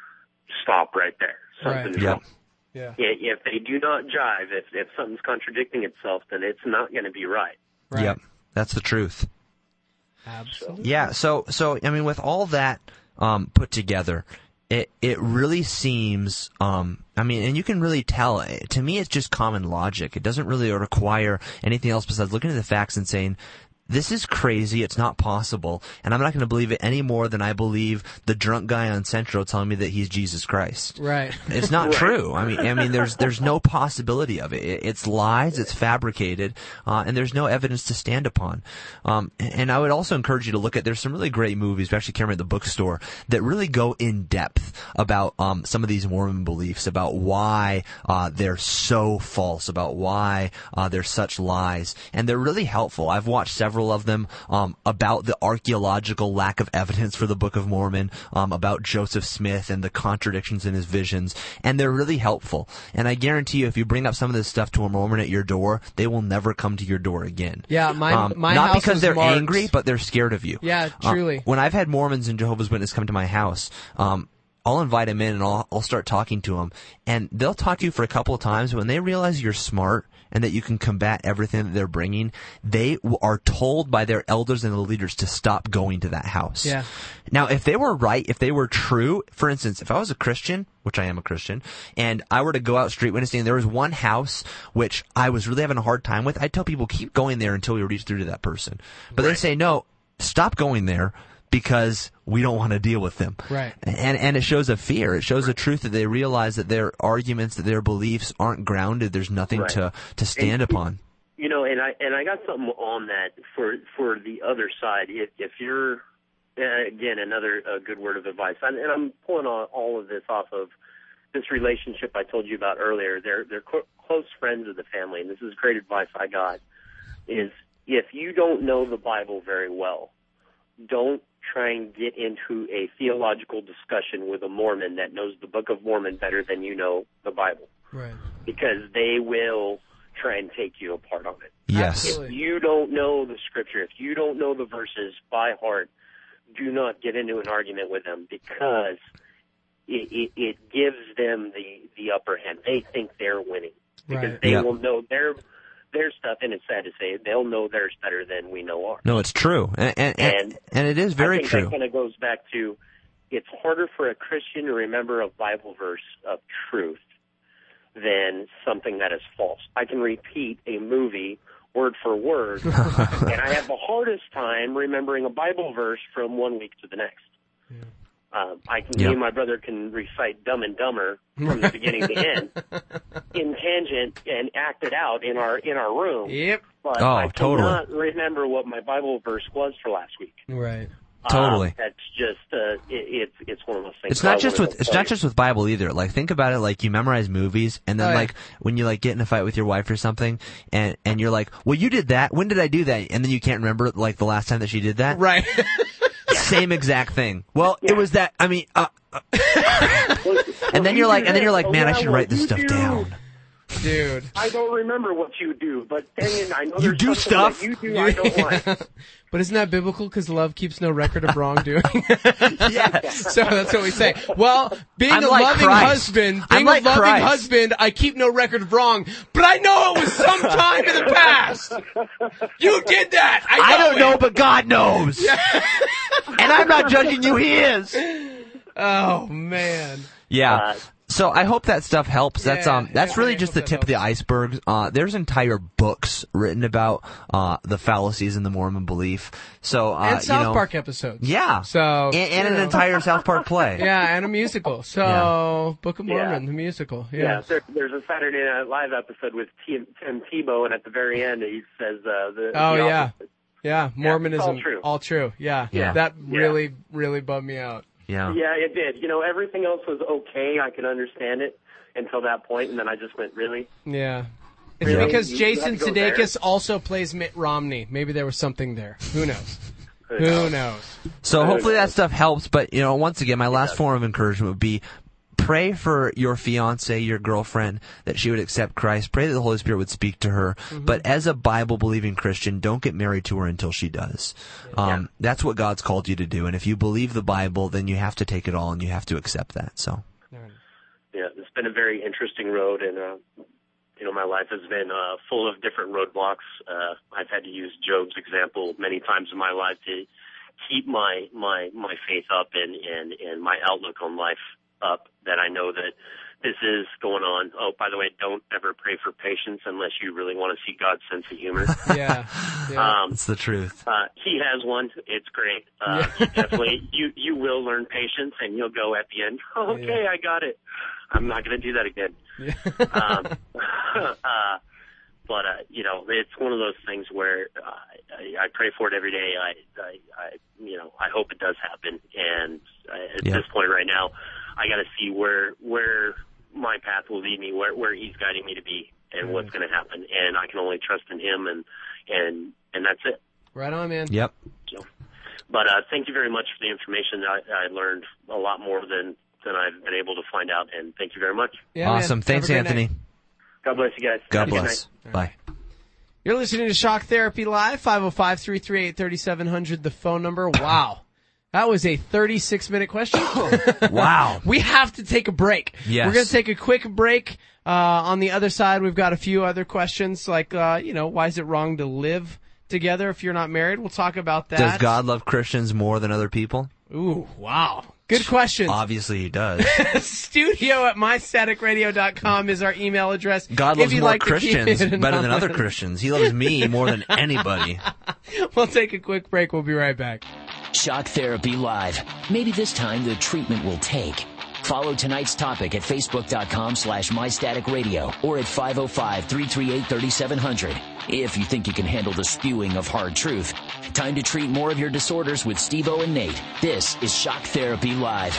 stop right there. Something's Right. wrong. Yeah. If they do not jive, if, if something's contradicting itself, then it's not going to be right. Right. Yep. That's the truth. Absolutely. Yeah. So, so I mean, with all that um, put together, it it really seems. Um, I mean, and you can really tell. To me, it's just common logic. It doesn't really require anything else besides looking at the facts and saying, this is crazy, it's not possible, and I'm not going to believe it any more than I believe the drunk guy on Central telling me that he's Jesus Christ. Right. It's not true. I mean, I mean, there's there's no possibility of it. It's lies, it's fabricated, uh, and there's no evidence to stand upon. Um, and I would also encourage you to look at, there's some really great movies, we actually came at the bookstore, that really go in depth about um, some of these Mormon beliefs, about why uh, they're so false, about why uh, they're such lies, and they're really helpful. I've watched several several of them um, about the archaeological lack of evidence for the Book of Mormon, um, about Joseph Smith and the contradictions in his visions, and they're really helpful. And I guarantee you, if you bring up some of this stuff to a Mormon at your door, they will never come to your door again. Yeah, my um, my not house because was they're marked. angry, but they're scared of you. Yeah, Uh, truly. when I've had Mormons and Jehovah's Witnesses come to my house, um, I'll invite them in and I'll, I'll start talking to them, and they'll talk to you for a couple of times. When they realize you're smart and that you can combat everything that they're bringing, they w- are told by their elders and the leaders to stop going to that house. Yeah. Now, if they were right, if they were true, for instance, if I was a Christian, which I am a Christian, and I were to go out street witnessing, and there was one house which I was really having a hard time with, I'd tell people, keep going there until we reach through to that person. But Right. they say, no, stop going there, because we don't want to deal with them. Right. And and it shows a fear. It shows a truth that they realize that their arguments, that their beliefs aren't grounded. There's nothing Right. to, to stand And- upon. You know, and I and I got something on that for for the other side. If if you're uh, again another uh, good word of advice, and, and I'm pulling all, all of this off of this relationship I told you about earlier. They're they're co- close friends of the family, and this is great advice I got. Is if you don't know the Bible very well, don't try and get into a theological discussion with a Mormon that knows the Book of Mormon better than you know the Bible, Right. because they will try and take you apart on it. Yes. Absolutely. If you don't know the scripture, if you don't know the verses by heart, do not get into an argument with them, because it, it, it gives them the, the upper hand. They think they're winning because Right. they Yep. will know their their stuff, and it's sad to say, they'll know theirs better than we know ours. No, it's true. And, and, and, And and it is I very think true. that kind of goes back to, it's harder for a Christian to remember a Bible verse of truth than something that is false. I can repeat a movie word for word, and I have the hardest time remembering a Bible verse from one week to the next. Yeah. Um, I can, Yeah. me and my brother can recite Dumb and Dumber from the beginning to the end in tangent and act it out in our in our room. Yep. But Oh, I totally. cannot remember what my Bible verse was for last week. Right. Totally. Um, that's just uh, it, it's it's one of those things. It's So I not just wanted with to it's tell not you. just with Bible either. Like, think about it. Like, you memorize movies, and then Oh, yeah. like when you like get in a fight with your wife or something, and and you're like, well, you did that. When did I do that? And then you can't remember like the last time that she did that. Right. Same exact thing. Well, it Yeah. was that. I mean, uh, uh, and then you're like, and then you're like, man, I should write this stuff down. Dude. I don't remember what you do, but dang it, I know You there's do something stuff. that you do I don't like. But isn't that biblical? Because love keeps no record of wrongdoing. Yes. So that's what we say. Well, being I'm a like loving Christ. husband, I'm being like a loving Christ. husband, I keep no record of wrong. But I know it was some time in the past. You did that. I, know I don't it. know, but God knows. And I'm not judging you. He is. Oh man. Yeah. Uh, So I hope that stuff helps. That's Yeah, um that's yeah, really I just hope the that tip of the helps. iceberg. Uh there's entire books written about uh the fallacies in the Mormon belief. So uh And South you know, Park episodes. Yeah. So and, and you an know. entire South Park play. Yeah, and a musical. So Yeah. Book of Yeah. Mormon, the musical. Yeah, Yeah. there, there's a Saturday Night Live episode with Tim, Tim Tebow, and at the very end he says uh, the. Oh the yeah. opposite. Yeah. Mormonism. all true. All true. Yeah. Yeah. That Yeah. really, really bummed me out. Yeah. Yeah, it did. You know, everything else was okay. I could understand it until that point, and then I just went, really? Yeah. It's Really? because You Jason had to go there? Sudeikis also plays Mitt Romney. Maybe there was something there. Who knows? Who Who knows? knows? So hopefully that knows? stuff helps. But you know, once again, my last form of encouragement would be pray for your fiance, your girlfriend, that she would accept Christ. Pray that the Holy Spirit would speak to her. Mm-hmm. But as a Bible-believing Christian, don't get married to her until she does. Um, that's what God's called you to do. And if you believe the Bible, then you have to take it all and you have to accept that. So. Yeah, it's been a very interesting road, and uh, you know, my life has been uh, full of different roadblocks. Uh, I've had to use Job's example many times in my life to keep my my my faith up and and and my outlook on life up. That I know that this is going on. Oh, by the way, don't ever pray for patience unless you really want to see God's sense of humor. Yeah. yeah. Um, That's the truth. uh, he has one. It's great. Uh, you definitely, you, you will learn patience, and you'll go at the end, okay, Yeah. I got it. I'm not going to do that again. Yeah. Um, uh, but, uh, you know, it's one of those things where uh, I, I pray for it every day. I, I, I, you know, I hope it does happen. And uh, at Yeah. this point right now, I got to see where, where my path will lead me, where, where he's guiding me to be and what's going to happen. And I can only trust in him, and, and, and that's it. Right on, man. Yep. So, but uh, thank you very much for the information. I, I learned a lot more than, than I've been able to find out, and thank you very much. Yeah, awesome. Man. Thanks, Anthony. Night. God bless you guys. God bless. Bye. You're listening to Shock Therapy Live, five oh five, three three eight, three seven zero zero, the phone number. Wow. That was a thirty-six minute question. Wow. We have to take a break. Yes. We're going to take a quick break. Uh, on the other side, we've got a few other questions like, uh, you know, why is it wrong to live together if you're not married? We'll talk about that. Does God love Christians more than other people? Ooh, wow. Good question. Obviously he does. Studio at my static radio dot com is our email address. God loves more like Christians better than other Christians. He loves me more than anybody. We'll take a quick break. We'll be right back. Shock Therapy Live. Maybe this time the treatment will take. Follow tonight's topic at facebook.com slash mystaticradio or at five oh five, three three eight, three seven zero zero. If you think you can handle the spewing of hard truth, time to treat more of your disorders with Steve-O and Nate. This is Shock Therapy Live.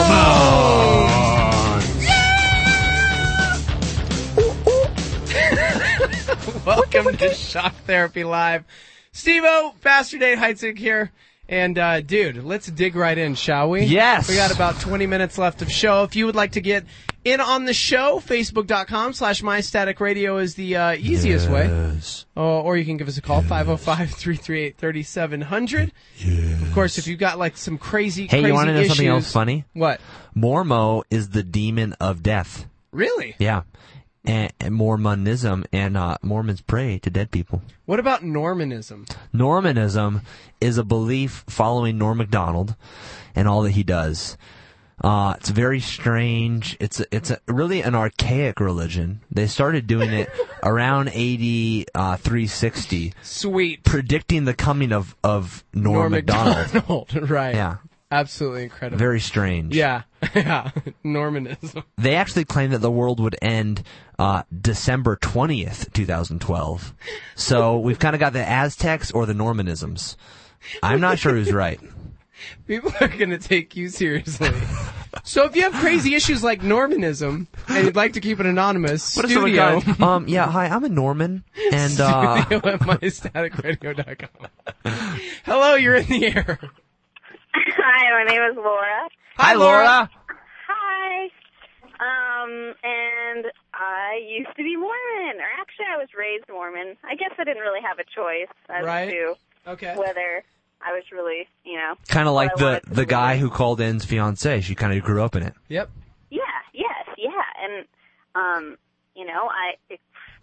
Welcome to Shock Therapy Live. Steve-O, Pastor Nate Heitzig here. And, uh, dude, let's dig right in, shall we? Yes. We got about twenty minutes left of show. If you would like to get in on the show, facebook.com slash mystaticradio is the uh, easiest yes. way. Uh, or you can give us a call, yes. five oh five, three three eight, three seven zero zero. Yes. Of course, if you've got, like, some crazy, hey, crazy you want to know issues, something else funny? What? Mormo is the demon of death. Really? Yeah. And, and Mormonism, and uh, Mormons pray to dead people. What about Normanism? Normanism is a belief following Norm Macdonald and all that he does. Uh, it's very strange. It's a, it's a, really an archaic religion. They started doing it around A D uh, three sixty. Sweet. Predicting the coming of, of Norm, Norm Macdonald. Macdonald. Right. Yeah. Absolutely incredible. Very strange. Yeah, yeah, Normanism. They actually claim that the world would end uh, December twentieth, twenty twelve. So we've kind of got the Aztecs or the Normanisms. I'm not sure who's right. People are going to take you seriously. So if you have crazy issues like Normanism and you'd like to keep it anonymous, what studio. Is um, yeah, hi, I'm a Norman. And, uh, studio at my static radio dot com. Hello, you're in the air. Hi, my name is Laura. Hi, Laura. Hi. Um, and I used to be Mormon, or actually I was raised Mormon. I guess I didn't really have a choice as right. to okay. whether I was really, you know. Kind of like the, the guy who called in's fiancée. She kind of grew up in it. Yep. Yeah, yes, yeah. And, um, you know, I... It,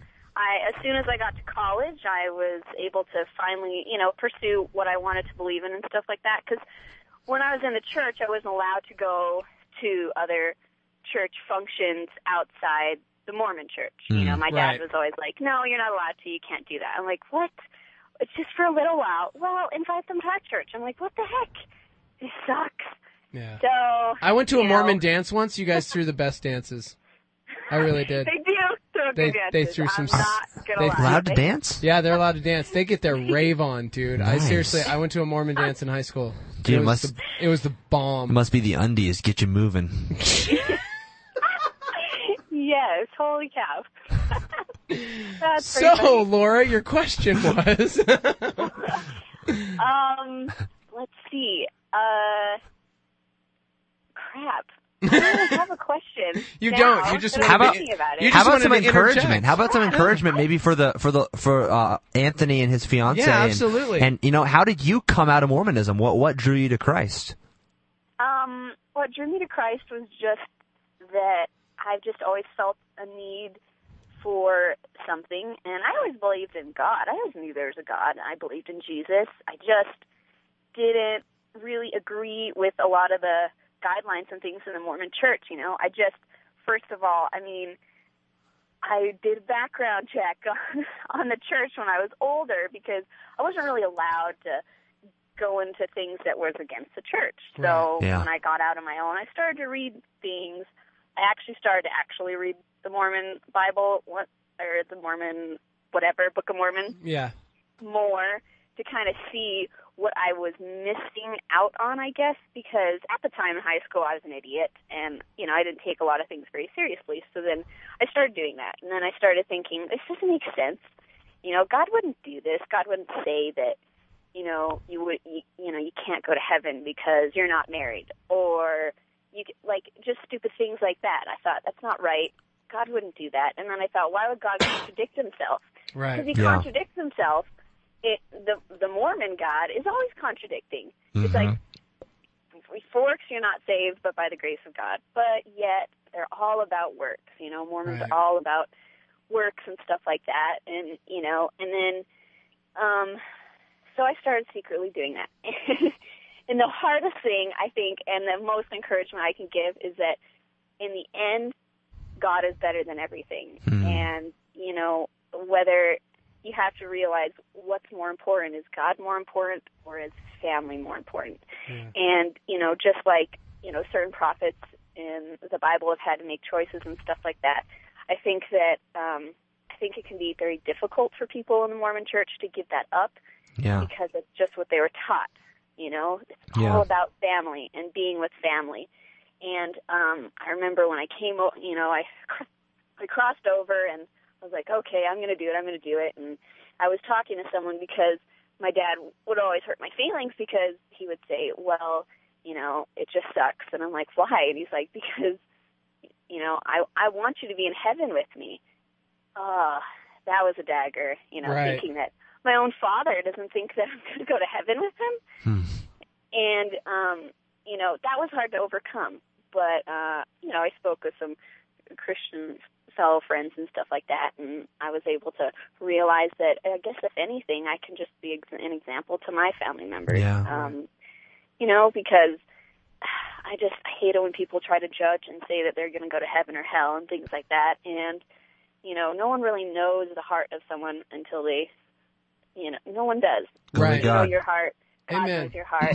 I, as soon as I got to college, I was able to finally, you know, pursue what I wanted to believe in and stuff like that. Because when I was in the church, I wasn't allowed to go to other church functions outside the Mormon church. Mm, you know, my right. dad was always like, no, you're not allowed to. You can't do that. I'm like, what? It's just for a little while. Well, invite them to our church. I'm like, what the heck? This sucks. Yeah. So I went to a Mormon know. dance once. You guys threw the best dances. I really did. They do. They, they threw some. I'm not gonna they lie. allowed to dance? Yeah, they're allowed to dance. They get their rave on, dude. Nice. I seriously, I went to a Mormon dance in high school. Dude, it, it was must, the, it was the bomb. It must be the undies. Get you moving. Yes, holy cow. That's so, funny. Laura, your question was. um, let's see. Uh, crap. I don't really have a question. You now, don't. You just but how I'm about, thinking about it. you how just about some wanted to encouragement? interject. How about some encouragement maybe for the for the for uh, Anthony and his fiancée? Yeah, and- absolutely. And, you know, how did you come out of Mormonism? What what drew you to Christ? Um, what drew me to Christ was just that I've just always felt a need for something, and I always believed in God. I always knew there was a God, and I believed in Jesus. I just didn't really agree with a lot of the guidelines and things in the Mormon church, you know. I just, first of all, I mean, I did a background check on, on the church when I was older because I wasn't really allowed to go into things that was against the church. So yeah. when I got out on my own, I started to read things. I actually started to actually read the Mormon Bible, or the Mormon, whatever, Book of Mormon. Yeah. More to kind of see what I was missing out on, I guess, because at the time in high school I was an idiot, and, you know, I didn't take a lot of things very seriously. So then I started doing that, and then I started thinking, this doesn't make sense. You know, God wouldn't do this. God wouldn't say that, you know, you would, you, you know, you can't go to heaven because you're not married, or you like just stupid things like that. I thought that's not right. God wouldn't do that. And then I thought, why would God contradict himself? Right. Because he Yeah. contradicts himself. It, the the Mormon God is always contradicting. Mm-hmm. It's like, for works you're not saved, but by the grace of God. But yet they're all about works. You know, Mormons Right. are all about works and stuff like that. And you know, and then, um, so I started secretly doing that. And the hardest thing I think, and the most encouragement I can give, is that in the end, God is better than everything. Hmm. And, you know, whether you have to realize what's more important. Is God more important, or is family more important? Yeah. And, you know, just like, you know, certain prophets in the Bible have had to make choices and stuff like that, I think that, um, I think it can be very difficult for people in the Mormon church to give that up, Yeah. because it's just what they were taught. You know, it's Yeah. all about family and being with family. And um, I remember when I came, o- you know, I, I crossed over and I was like, okay, I'm going to do it, I'm going to do it. And I was talking to someone because my dad would always hurt my feelings, because he would say, well, you know, it just sucks. And I'm like, why? And he's like, because, you know, I, I want you to be in heaven with me. Uh, that was a dagger, you know, Right. thinking that my own father doesn't think that I'm going to go to heaven with him. Hmm. And, um, you know, that was hard to overcome. But, uh, you know, I spoke with some Christian fellow friends and stuff like that, and I was able to realize that, I guess, if anything, I can just be ex- an example to my family members. Yeah. Um, you know, because I just I hate it when people try to judge and say that they're going to go to heaven or hell and things like that. And, you know, no one really knows the heart of someone until they, you know, no one does. Only Right. You know God. your heart. God Amen. knows your heart.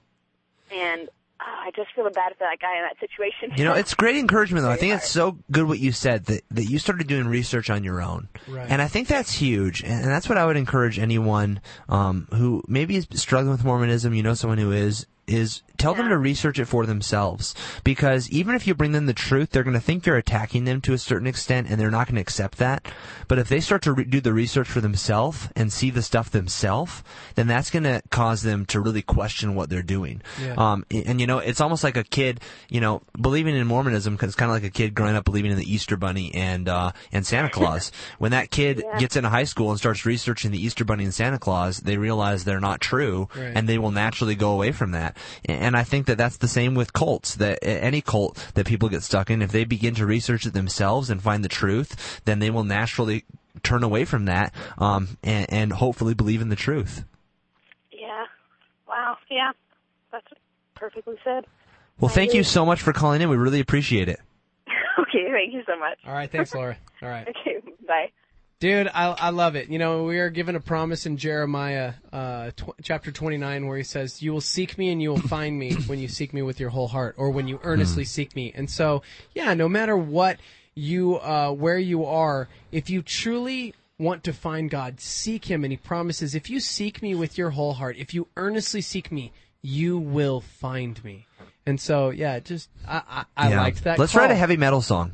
And oh, I just feel bad for that guy in that situation. You know, it's great encouragement, though. I think it's so good what you said, that, that you started doing research on your own. Right. And I think that's huge. And, and that's what I would encourage anyone um, who maybe is struggling with Mormonism, you know someone who is, is tell them Yeah. to research it for themselves. Because even if you bring them the truth, they're going to think you're attacking them to a certain extent, and they're not going to accept that. But if they start to re- do the research for themselves and see the stuff themselves, then that's going to cause them to really question what they're doing. Yeah. Um, and, and, you know, it's almost like a kid, you know, believing in Mormonism, cause it's kind of like a kid growing up believing in the Easter Bunny and uh, and Santa Claus. When that kid Yeah. gets into high school and starts researching the Easter Bunny and Santa Claus, they realize they're not true, Right. and they will naturally go away from that. And I think that that's the same with cults, that any cult that people get stuck in, if they begin to research it themselves and find the truth, then they will naturally turn away from that um, and, and hopefully believe in the truth. Yeah. Wow. Yeah. That's perfectly said. Well, thank you so much for calling in. We really appreciate it. Okay. Thank you so much. All right. Thanks, Laura. All right. Okay. Bye. Dude, I, I love it. You know, we are given a promise in Jeremiah uh, tw- chapter twenty-nine where he says, you will seek me and you will find me when you seek me with your whole heart, or when you earnestly seek me. And so, yeah, no matter what you, uh, where you are, if you truly want to find God, seek him. And he promises, if you seek me with your whole heart, if you earnestly seek me, you will find me. And so, yeah, just, I, I, I Yeah. liked that. Let's call. write a heavy metal song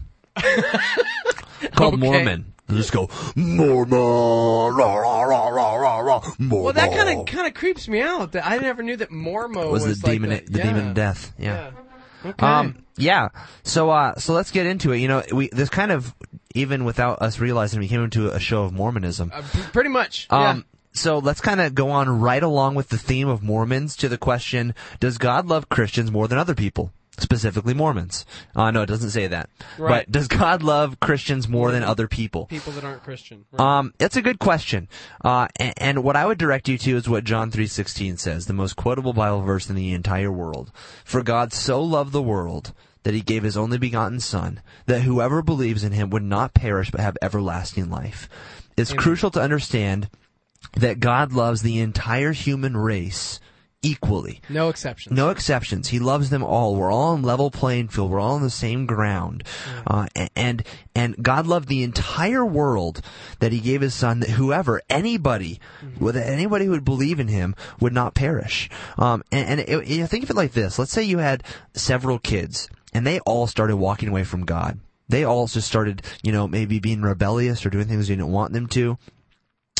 called Okay. Mormon. Just go Mormon, rah, rah, rah, rah, rah, rah, Mormon. Well, that kind of kind of creeps me out. That I never knew that Mormo was was, the like demon, the, the yeah. demon of death. Yeah. Yeah. Okay. Um. Yeah. So, uh, so let's get into it. You know, we this kind of, even without us realizing, we came into a show of Mormonism. Uh, p- pretty much. Um. So let's kind of go on right along with the theme of Mormons to the question: does God love Christians more than other people? Specifically Mormons. Uh, no, it doesn't say that. Right. But does God love Christians more than other people? yeah. People that aren't Christian. Right. Um, it's a good question. Uh, and, and what I would direct you to is what John three sixteen says, the most quotable Bible verse in the entire world. For God so loved the world that he gave his only begotten Son, that whoever believes in him would not perish but have everlasting life. It's Amen. crucial to understand that God loves the entire human race equally. No exceptions. No exceptions. He loves them all. We're all on level playing field. We're all on the same ground. Uh, and and God loved the entire world that he gave his Son, that whoever, anybody, Mm-hmm. with anybody who would believe in him would not perish. Um, and and it, you know, think of it like this. Let's say you had several kids, and they all started walking away from God. They all just started, you know, maybe being rebellious or doing things you didn't want them to. Well,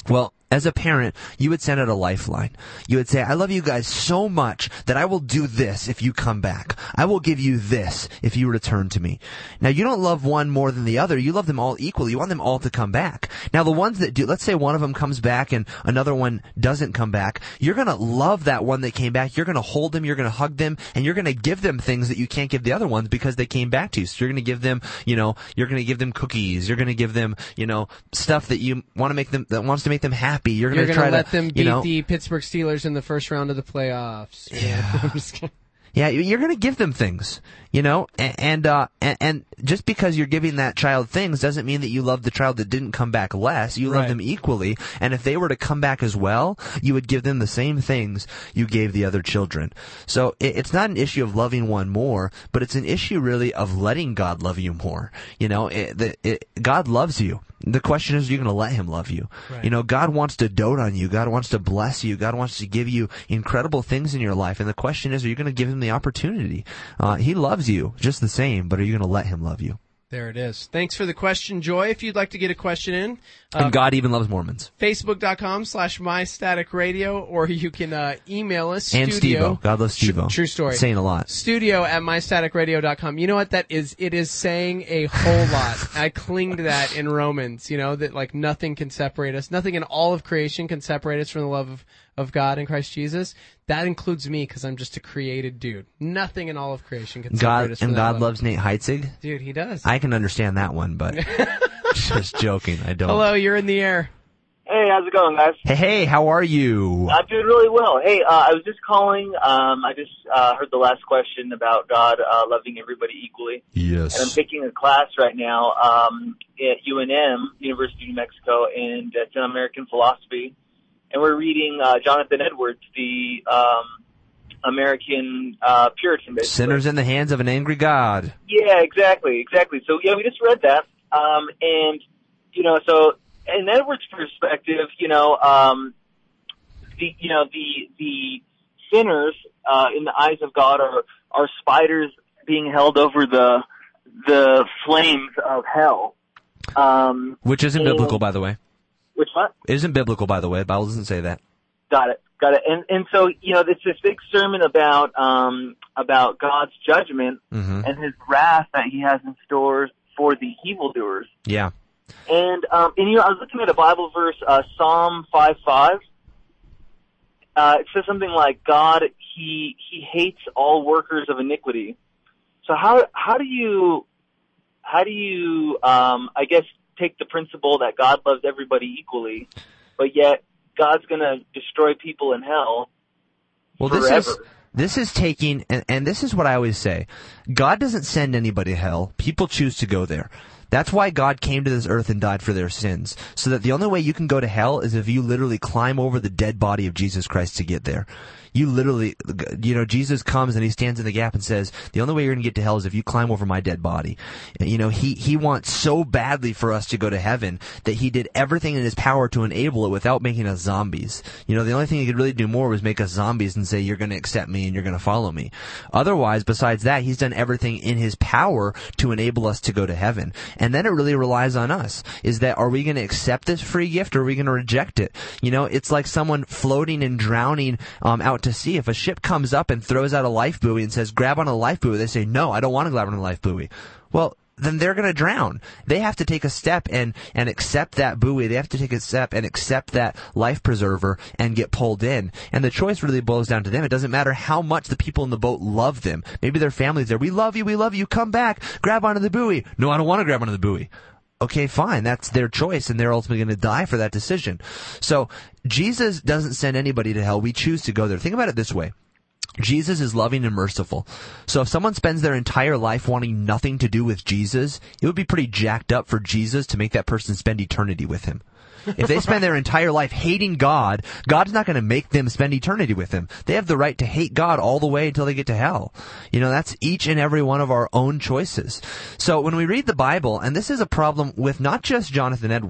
As a parent, you would send out a lifeline. You would say, I love you guys so much that I will do this if you come back. I will give you this if you return to me. Now, you don't love one more than the other. You love them all equally. You want them all to come back. Now, the ones that do, let's say one of them comes back and another one doesn't come back. You're going to love that one that came back. You're going to hold them. You're going to hug them. And you're going to give them things that you can't give the other ones because they came back to you. So you're going to give them, you know, you're going to give them cookies. You're going to give them, you know, stuff that you want to make them, that wants to make them happy. You're going to try to let them beat you know, the Pittsburgh Steelers in the first round of the playoffs. Yeah. Yeah, you're going to give them things, you know, and and, uh, and and just because you're giving that child things doesn't mean that you love the child that didn't come back less. You love Right. them equally, and if they were to come back as well, you would give them the same things you gave the other children. So it, it's not an issue of loving one more, but it's an issue really of letting God love you more. You know, it, the, it, God loves you. The question is, are you going to let him love you? Right. You know, God wants to dote on you. God wants to bless you. God wants to give you incredible things in your life. And the question is, are you going to give him the opportunity? Uh, he loves you just the same, but are you going to let him love you? There it is. Thanks for the question, Joy. If you'd like to get a question in, uh, And God even loves Mormons. Facebook.com slash MyStaticRadio, or you can uh, email us. And studio, Steve-O. God loves Steve-O. True, true story. Saying a lot. Studio at MyStaticRadio dot com. You know what that is? It is saying a whole lot. I cling to that in Romans, you know, that like nothing can separate us. Nothing in all of creation can separate us from the love of, of God in Christ Jesus. That includes me because I'm just a created dude. Nothing in all of creation can separate God us from and that God love. loves Nate Heitzig. Dude, he does. I can understand that one, but just joking. I don't. Hello, you're in the air. Hey, how's it going, guys? Hey, hey, how are you? I'm doing really well. Hey, uh, I was just calling. Um, I just uh, heard the last question about God uh, loving everybody equally. Yes. And I'm taking a class right now um, at U N M, University of New Mexico, and it's in American philosophy. And we're reading uh, Jonathan Edwards, the um, American uh, Puritan, basically. Sinners in the hands of an angry God. Yeah, exactly, exactly. So, yeah, we just read that. Um, and, you know, so in Edwards' perspective, you know, um, the, you know, the, the sinners, uh, in the eyes of God are, are spiders being held over the, the flames of hell. Um, Which isn't and, biblical, by the way. Which what? Isn't biblical, by the way. The Bible doesn't say that. Got it. Got it. And, and so, you know, it's this big sermon about, um, about God's judgment Mm-hmm. and his wrath that he has in store for the evildoers. Yeah. And, um, and you know, I was looking at a Bible verse, uh, Psalm five five. Uh, it says something like, God, he, he hates all workers of iniquity. So how, how do you, how do you, um, I guess, take the principle that God loves everybody equally, but yet God's gonna destroy people in hell Well, forever? this is this is taking, and, and this is what I always say: God doesn't send anybody to hell. People choose to go there. That's why God came to this earth and died for their sins, so that the only way you can go to hell is if you literally climb over the dead body of Jesus Christ to get there. You literally, you know, Jesus comes and he stands in the gap and says, the only way you're going to get to hell is if you climb over my dead body. You know, he, he wants so badly for us to go to heaven that he did everything in his power to enable it without making us zombies. You know, the only thing he could really do more was make us zombies and say, you're going to accept me and you're going to follow me. Otherwise, besides that, he's done everything in his power to enable us to go to heaven. And then it really relies on us. Is that, are we going to accept this free gift or are we going to reject it? You know, it's like someone floating and drowning um, out to sea. If a ship comes up and throws out a life buoy and says, grab on a life buoy, they say, no, I don't want to grab on a life buoy. Well, then they're going to drown. They have to take a step and, and accept that buoy. They have to take a step and accept that life preserver and get pulled in. And the choice really boils down to them. It doesn't matter how much the people in the boat love them. Maybe their family's there. We love you. We love you. Come back. Grab onto the buoy. No, I don't want to grab onto the buoy. Okay, fine. That's their choice, and they're ultimately going to die for that decision. So Jesus doesn't send anybody to hell. We choose to go there. Think about it this way. Jesus is loving and merciful. So if someone spends their entire life wanting nothing to do with Jesus, it would be pretty jacked up for Jesus to make that person spend eternity with him. If they spend their entire life hating God, God's not going to make them spend eternity with him. They have the right to hate God all the way until they get to hell. You know, that's each and every one of our own choices. So when we read the Bible, and this is a problem with not just Jonathan Edwards,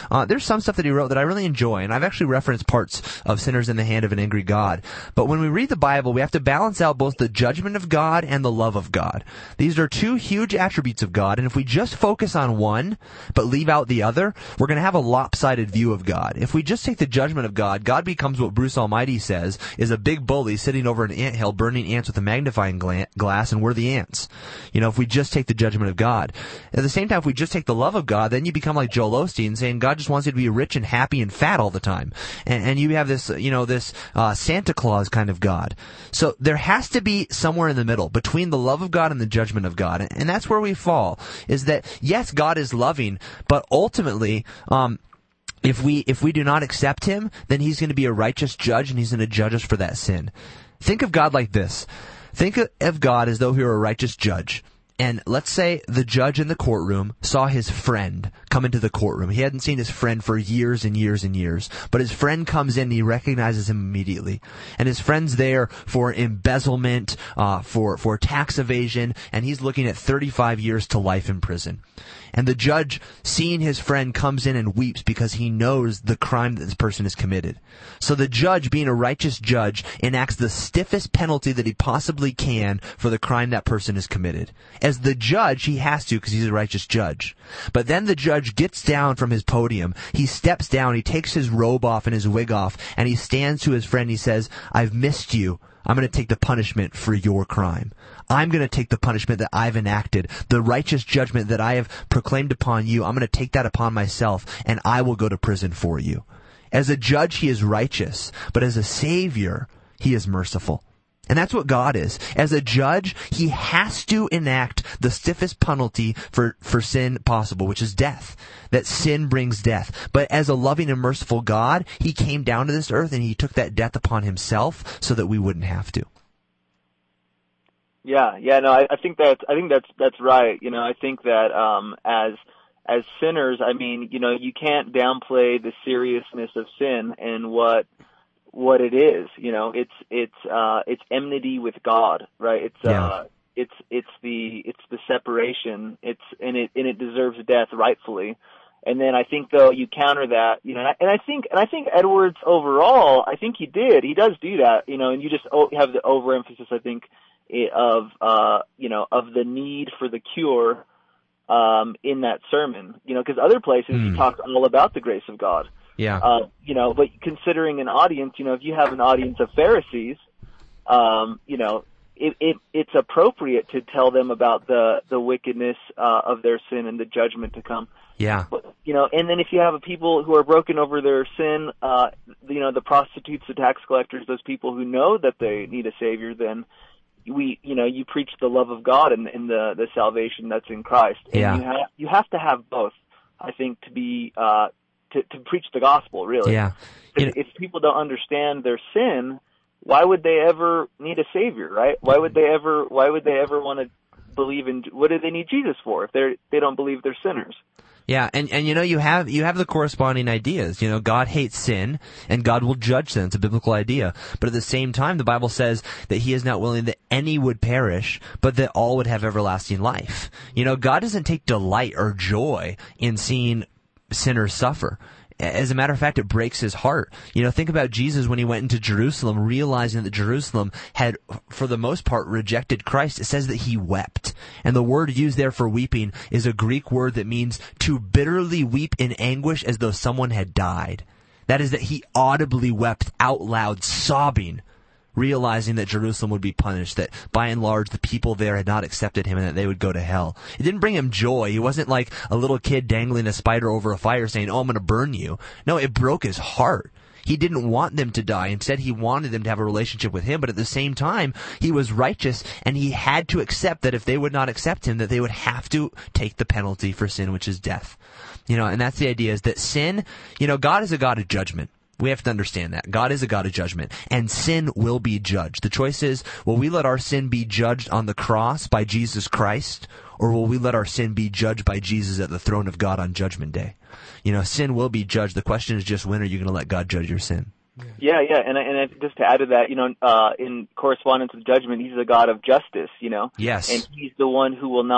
uh, there's some stuff that he wrote that I really enjoy, and I've actually referenced parts of Sinners in the Hand of an Angry God. But when we read the Bible, we have to balance out both the judgment of God and the love of God. These are two huge attributes of God, and if we just focus on one, but leave out the other, we're going to have a lopsided view of God. If we just take the judgment of God, God becomes what Bruce Almighty says is a big bully sitting over an anthill burning ants with a magnifying gla- glass, and we're the ants. You know, if we just take the judgment of God. At the same time, if we just take the love of God, then you become like Joel Osteen saying God just wants you to be rich and happy and fat all the time. And, and you have this, you know, this uh, Santa Claus kind of God. So there has to be somewhere in the middle between the love of God and the judgment of God. And, and that's where we fall, is that, yes, God is loving, but ultimately, um, if we if we do not accept him, then he's going to be a righteous judge, and he's going to judge us for that sin. Think of God like this. Think of God as though he were a righteous judge. And let's say the judge in the courtroom saw his friend come into the courtroom. He hadn't seen his friend for years and years and years. But his friend comes in and he recognizes him immediately. And his friend's there for embezzlement, uh, for, for tax evasion, and he's looking at thirty-five years to life in prison. And the judge, seeing his friend, comes in and weeps because he knows the crime that this person has committed. So the judge, being a righteous judge, enacts the stiffest penalty that he possibly can for the crime that person has committed. As the judge, he has to because he's a righteous judge. But then the judge gets down from his podium. He steps down, he takes his robe off and his wig off, and he stands to his friend. He says, "I've missed you. I'm going to take the punishment for your crime. I'm going to take the punishment that I've enacted, the righteous judgment that I have proclaimed upon you. I'm going to take that upon myself, and I will go to prison for you." As a judge, he is righteous, but as a savior, he is merciful. And that's what God is. As a judge, he has to enact the stiffest penalty for, for sin possible, which is death. That sin brings death. But as a loving and merciful God, he came down to this earth and he took that death upon himself so that we wouldn't have to. Yeah, yeah, no, I, I think that's, I think that's, that's right. You know, I think that, um, as, as sinners, I mean, you know, you can't downplay the seriousness of sin and what, what it is. You know, it's, it's, uh, it's enmity with God, right? It's, Yeah. uh, it's, it's the, it's the separation. It's, and it, and it deserves death rightfully. And then I think though you counter that, you know, and I, and I think, and I think Edwards overall, I think he did, he does do that, you know, and you just have the overemphasis, I think, of, uh, you know, of the need for the cure, um, in that sermon, you know, because other places Mm. he talks all about the grace of God. Yeah. Uh, you know, but considering an audience, you know, if you have an audience of Pharisees, um, you know, it, it, it's appropriate to tell them about the, the wickedness, uh, of their sin and the judgment to come. Yeah. But, you know, and then if you have a people who are broken over their sin, uh, you know, the prostitutes, the tax collectors, those people who know that they need a savior, then we, you know, you preach the love of God and, and the, the salvation that's in Christ. And Yeah. you have, you have to have both, I think, to be, uh, to, to preach the gospel, really. Yeah. You know, If people don't understand their sin, why would they ever need a savior, right? Why would they ever, why would they ever want to believe in, what do they need Jesus for if they're, they don't believe they're sinners? Yeah, and, and you know, you have, you have the corresponding ideas. You know, God hates sin, and God will judge sin. It's a biblical idea. But at the same time, the Bible says that he is not willing that any would perish, but that all would have everlasting life. You know, God doesn't take delight or joy in seeing sinners suffer. As a matter of fact, it breaks his heart. You know, think about Jesus when he went into Jerusalem, realizing that Jerusalem had, for the most part, rejected Christ. It says that he wept. And the word used there for weeping is a Greek word that means to bitterly weep in anguish as though someone had died. That is that he audibly wept out loud, sobbing, realizing that Jerusalem would be punished, that by and large the people there had not accepted him and that they would go to hell. It didn't bring him joy. He wasn't like a little kid dangling a spider over a fire saying, "Oh, I'm going to burn you." No, it broke his heart. He didn't want them to die. Instead, he wanted them to have a relationship with him. But at the same time, he was righteous, and he had to accept that if they would not accept him, that they would have to take the penalty for sin, which is death. You know, and that's the idea, is that sin, you know, God is a God of judgment. We have to understand that. God is a God of judgment, and sin will be judged. The choice is, will we let our sin be judged on the cross by Jesus Christ, or will we let our sin be judged by Jesus at the throne of God on Judgment Day? You know, sin will be judged. The question is just, when are you going to let God judge your sin? Yeah, yeah, and and just to add to that, you know, uh, in correspondence with judgment, he's a God of justice, you know. Yes. And he's the one who will not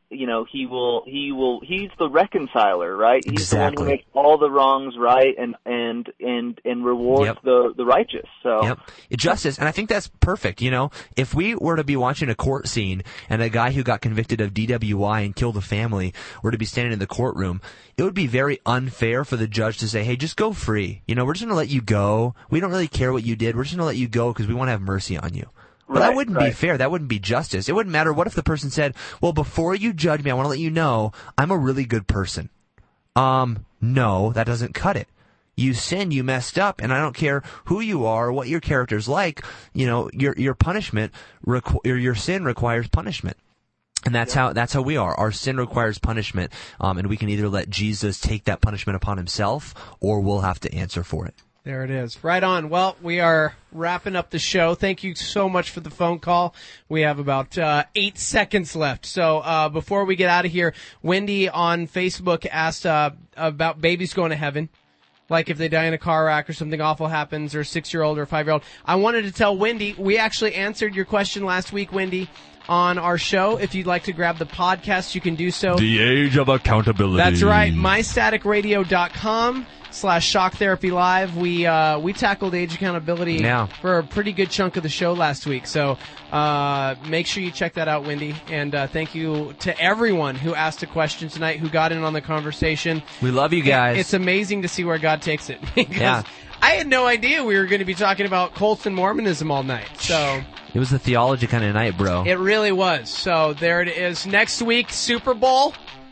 you know, he will, he will, he's the reconciler, right? He's Exactly. the one who makes all the wrongs right and, and, and, and rewards Yep. the, the righteous. So. Yep. Justice, and I think that's perfect. You know, if we were to be watching a court scene and a guy who got convicted of D W I and killed a family were to be standing in the courtroom, it would be very unfair for the judge to say, hey, just go free. You know, we're just going to let you go. We don't really care what you did. We're just going to let you go because we want to have mercy on you. But Right, that wouldn't right. be fair. That wouldn't be justice. It wouldn't matter. What if the person said, well, before you judge me, I want to let you know I'm a really good person. Um, no, that doesn't cut it. You sinned, you messed up, and I don't care who you are or what your character's like. You know, your your punishment, requ- your, your sin requires punishment. And that's how that's how we are. Our sin requires punishment, um, and we can either let Jesus take that punishment upon himself, or we'll have to answer for it. There it is. Right on. Well, we are wrapping up the show. Thank you so much for the phone call. We have about uh, eight seconds left. So uh, before we get out of here, Wendy on Facebook asked uh, about babies going to heaven. Like if they die in a car wreck or something awful happens, or a six-year-old or a five-year-old. I wanted to tell Wendy, we actually answered your question last week, Wendy, on our show. If you'd like to grab the podcast, you can do so. The age of accountability. That's right. my static radio dot com slash shock therapy live. We uh, we tackled age accountability Yeah. for a pretty good chunk of the show last week. So uh, make sure you check that out, Wendy. And uh, thank you to everyone who asked a question tonight, who got in on the conversation. We love you guys. It, it's amazing to see where God takes it. Because Yeah. I had no idea we were going to be talking about cults and Mormonism all night. So It was the theology kind of night, bro. it really was. So there it is. Next week, Super Bowl.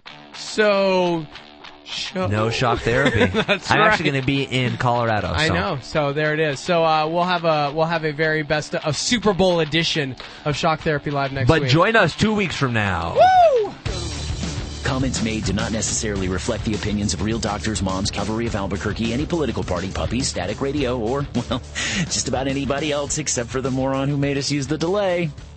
So show. No shock therapy. That's I'm right. actually going to be in Colorado. I so. know. So there it is. So uh, we'll have a we'll have a very best a Super Bowl edition of Shock Therapy Live next But week. join us two weeks from now. Woo! Comments made do not necessarily reflect the opinions of Real Doctors, Moms, Cavalry of Albuquerque, any political party, puppies, Static Radio, or, well, just about anybody else except for the moron who made us use the delay.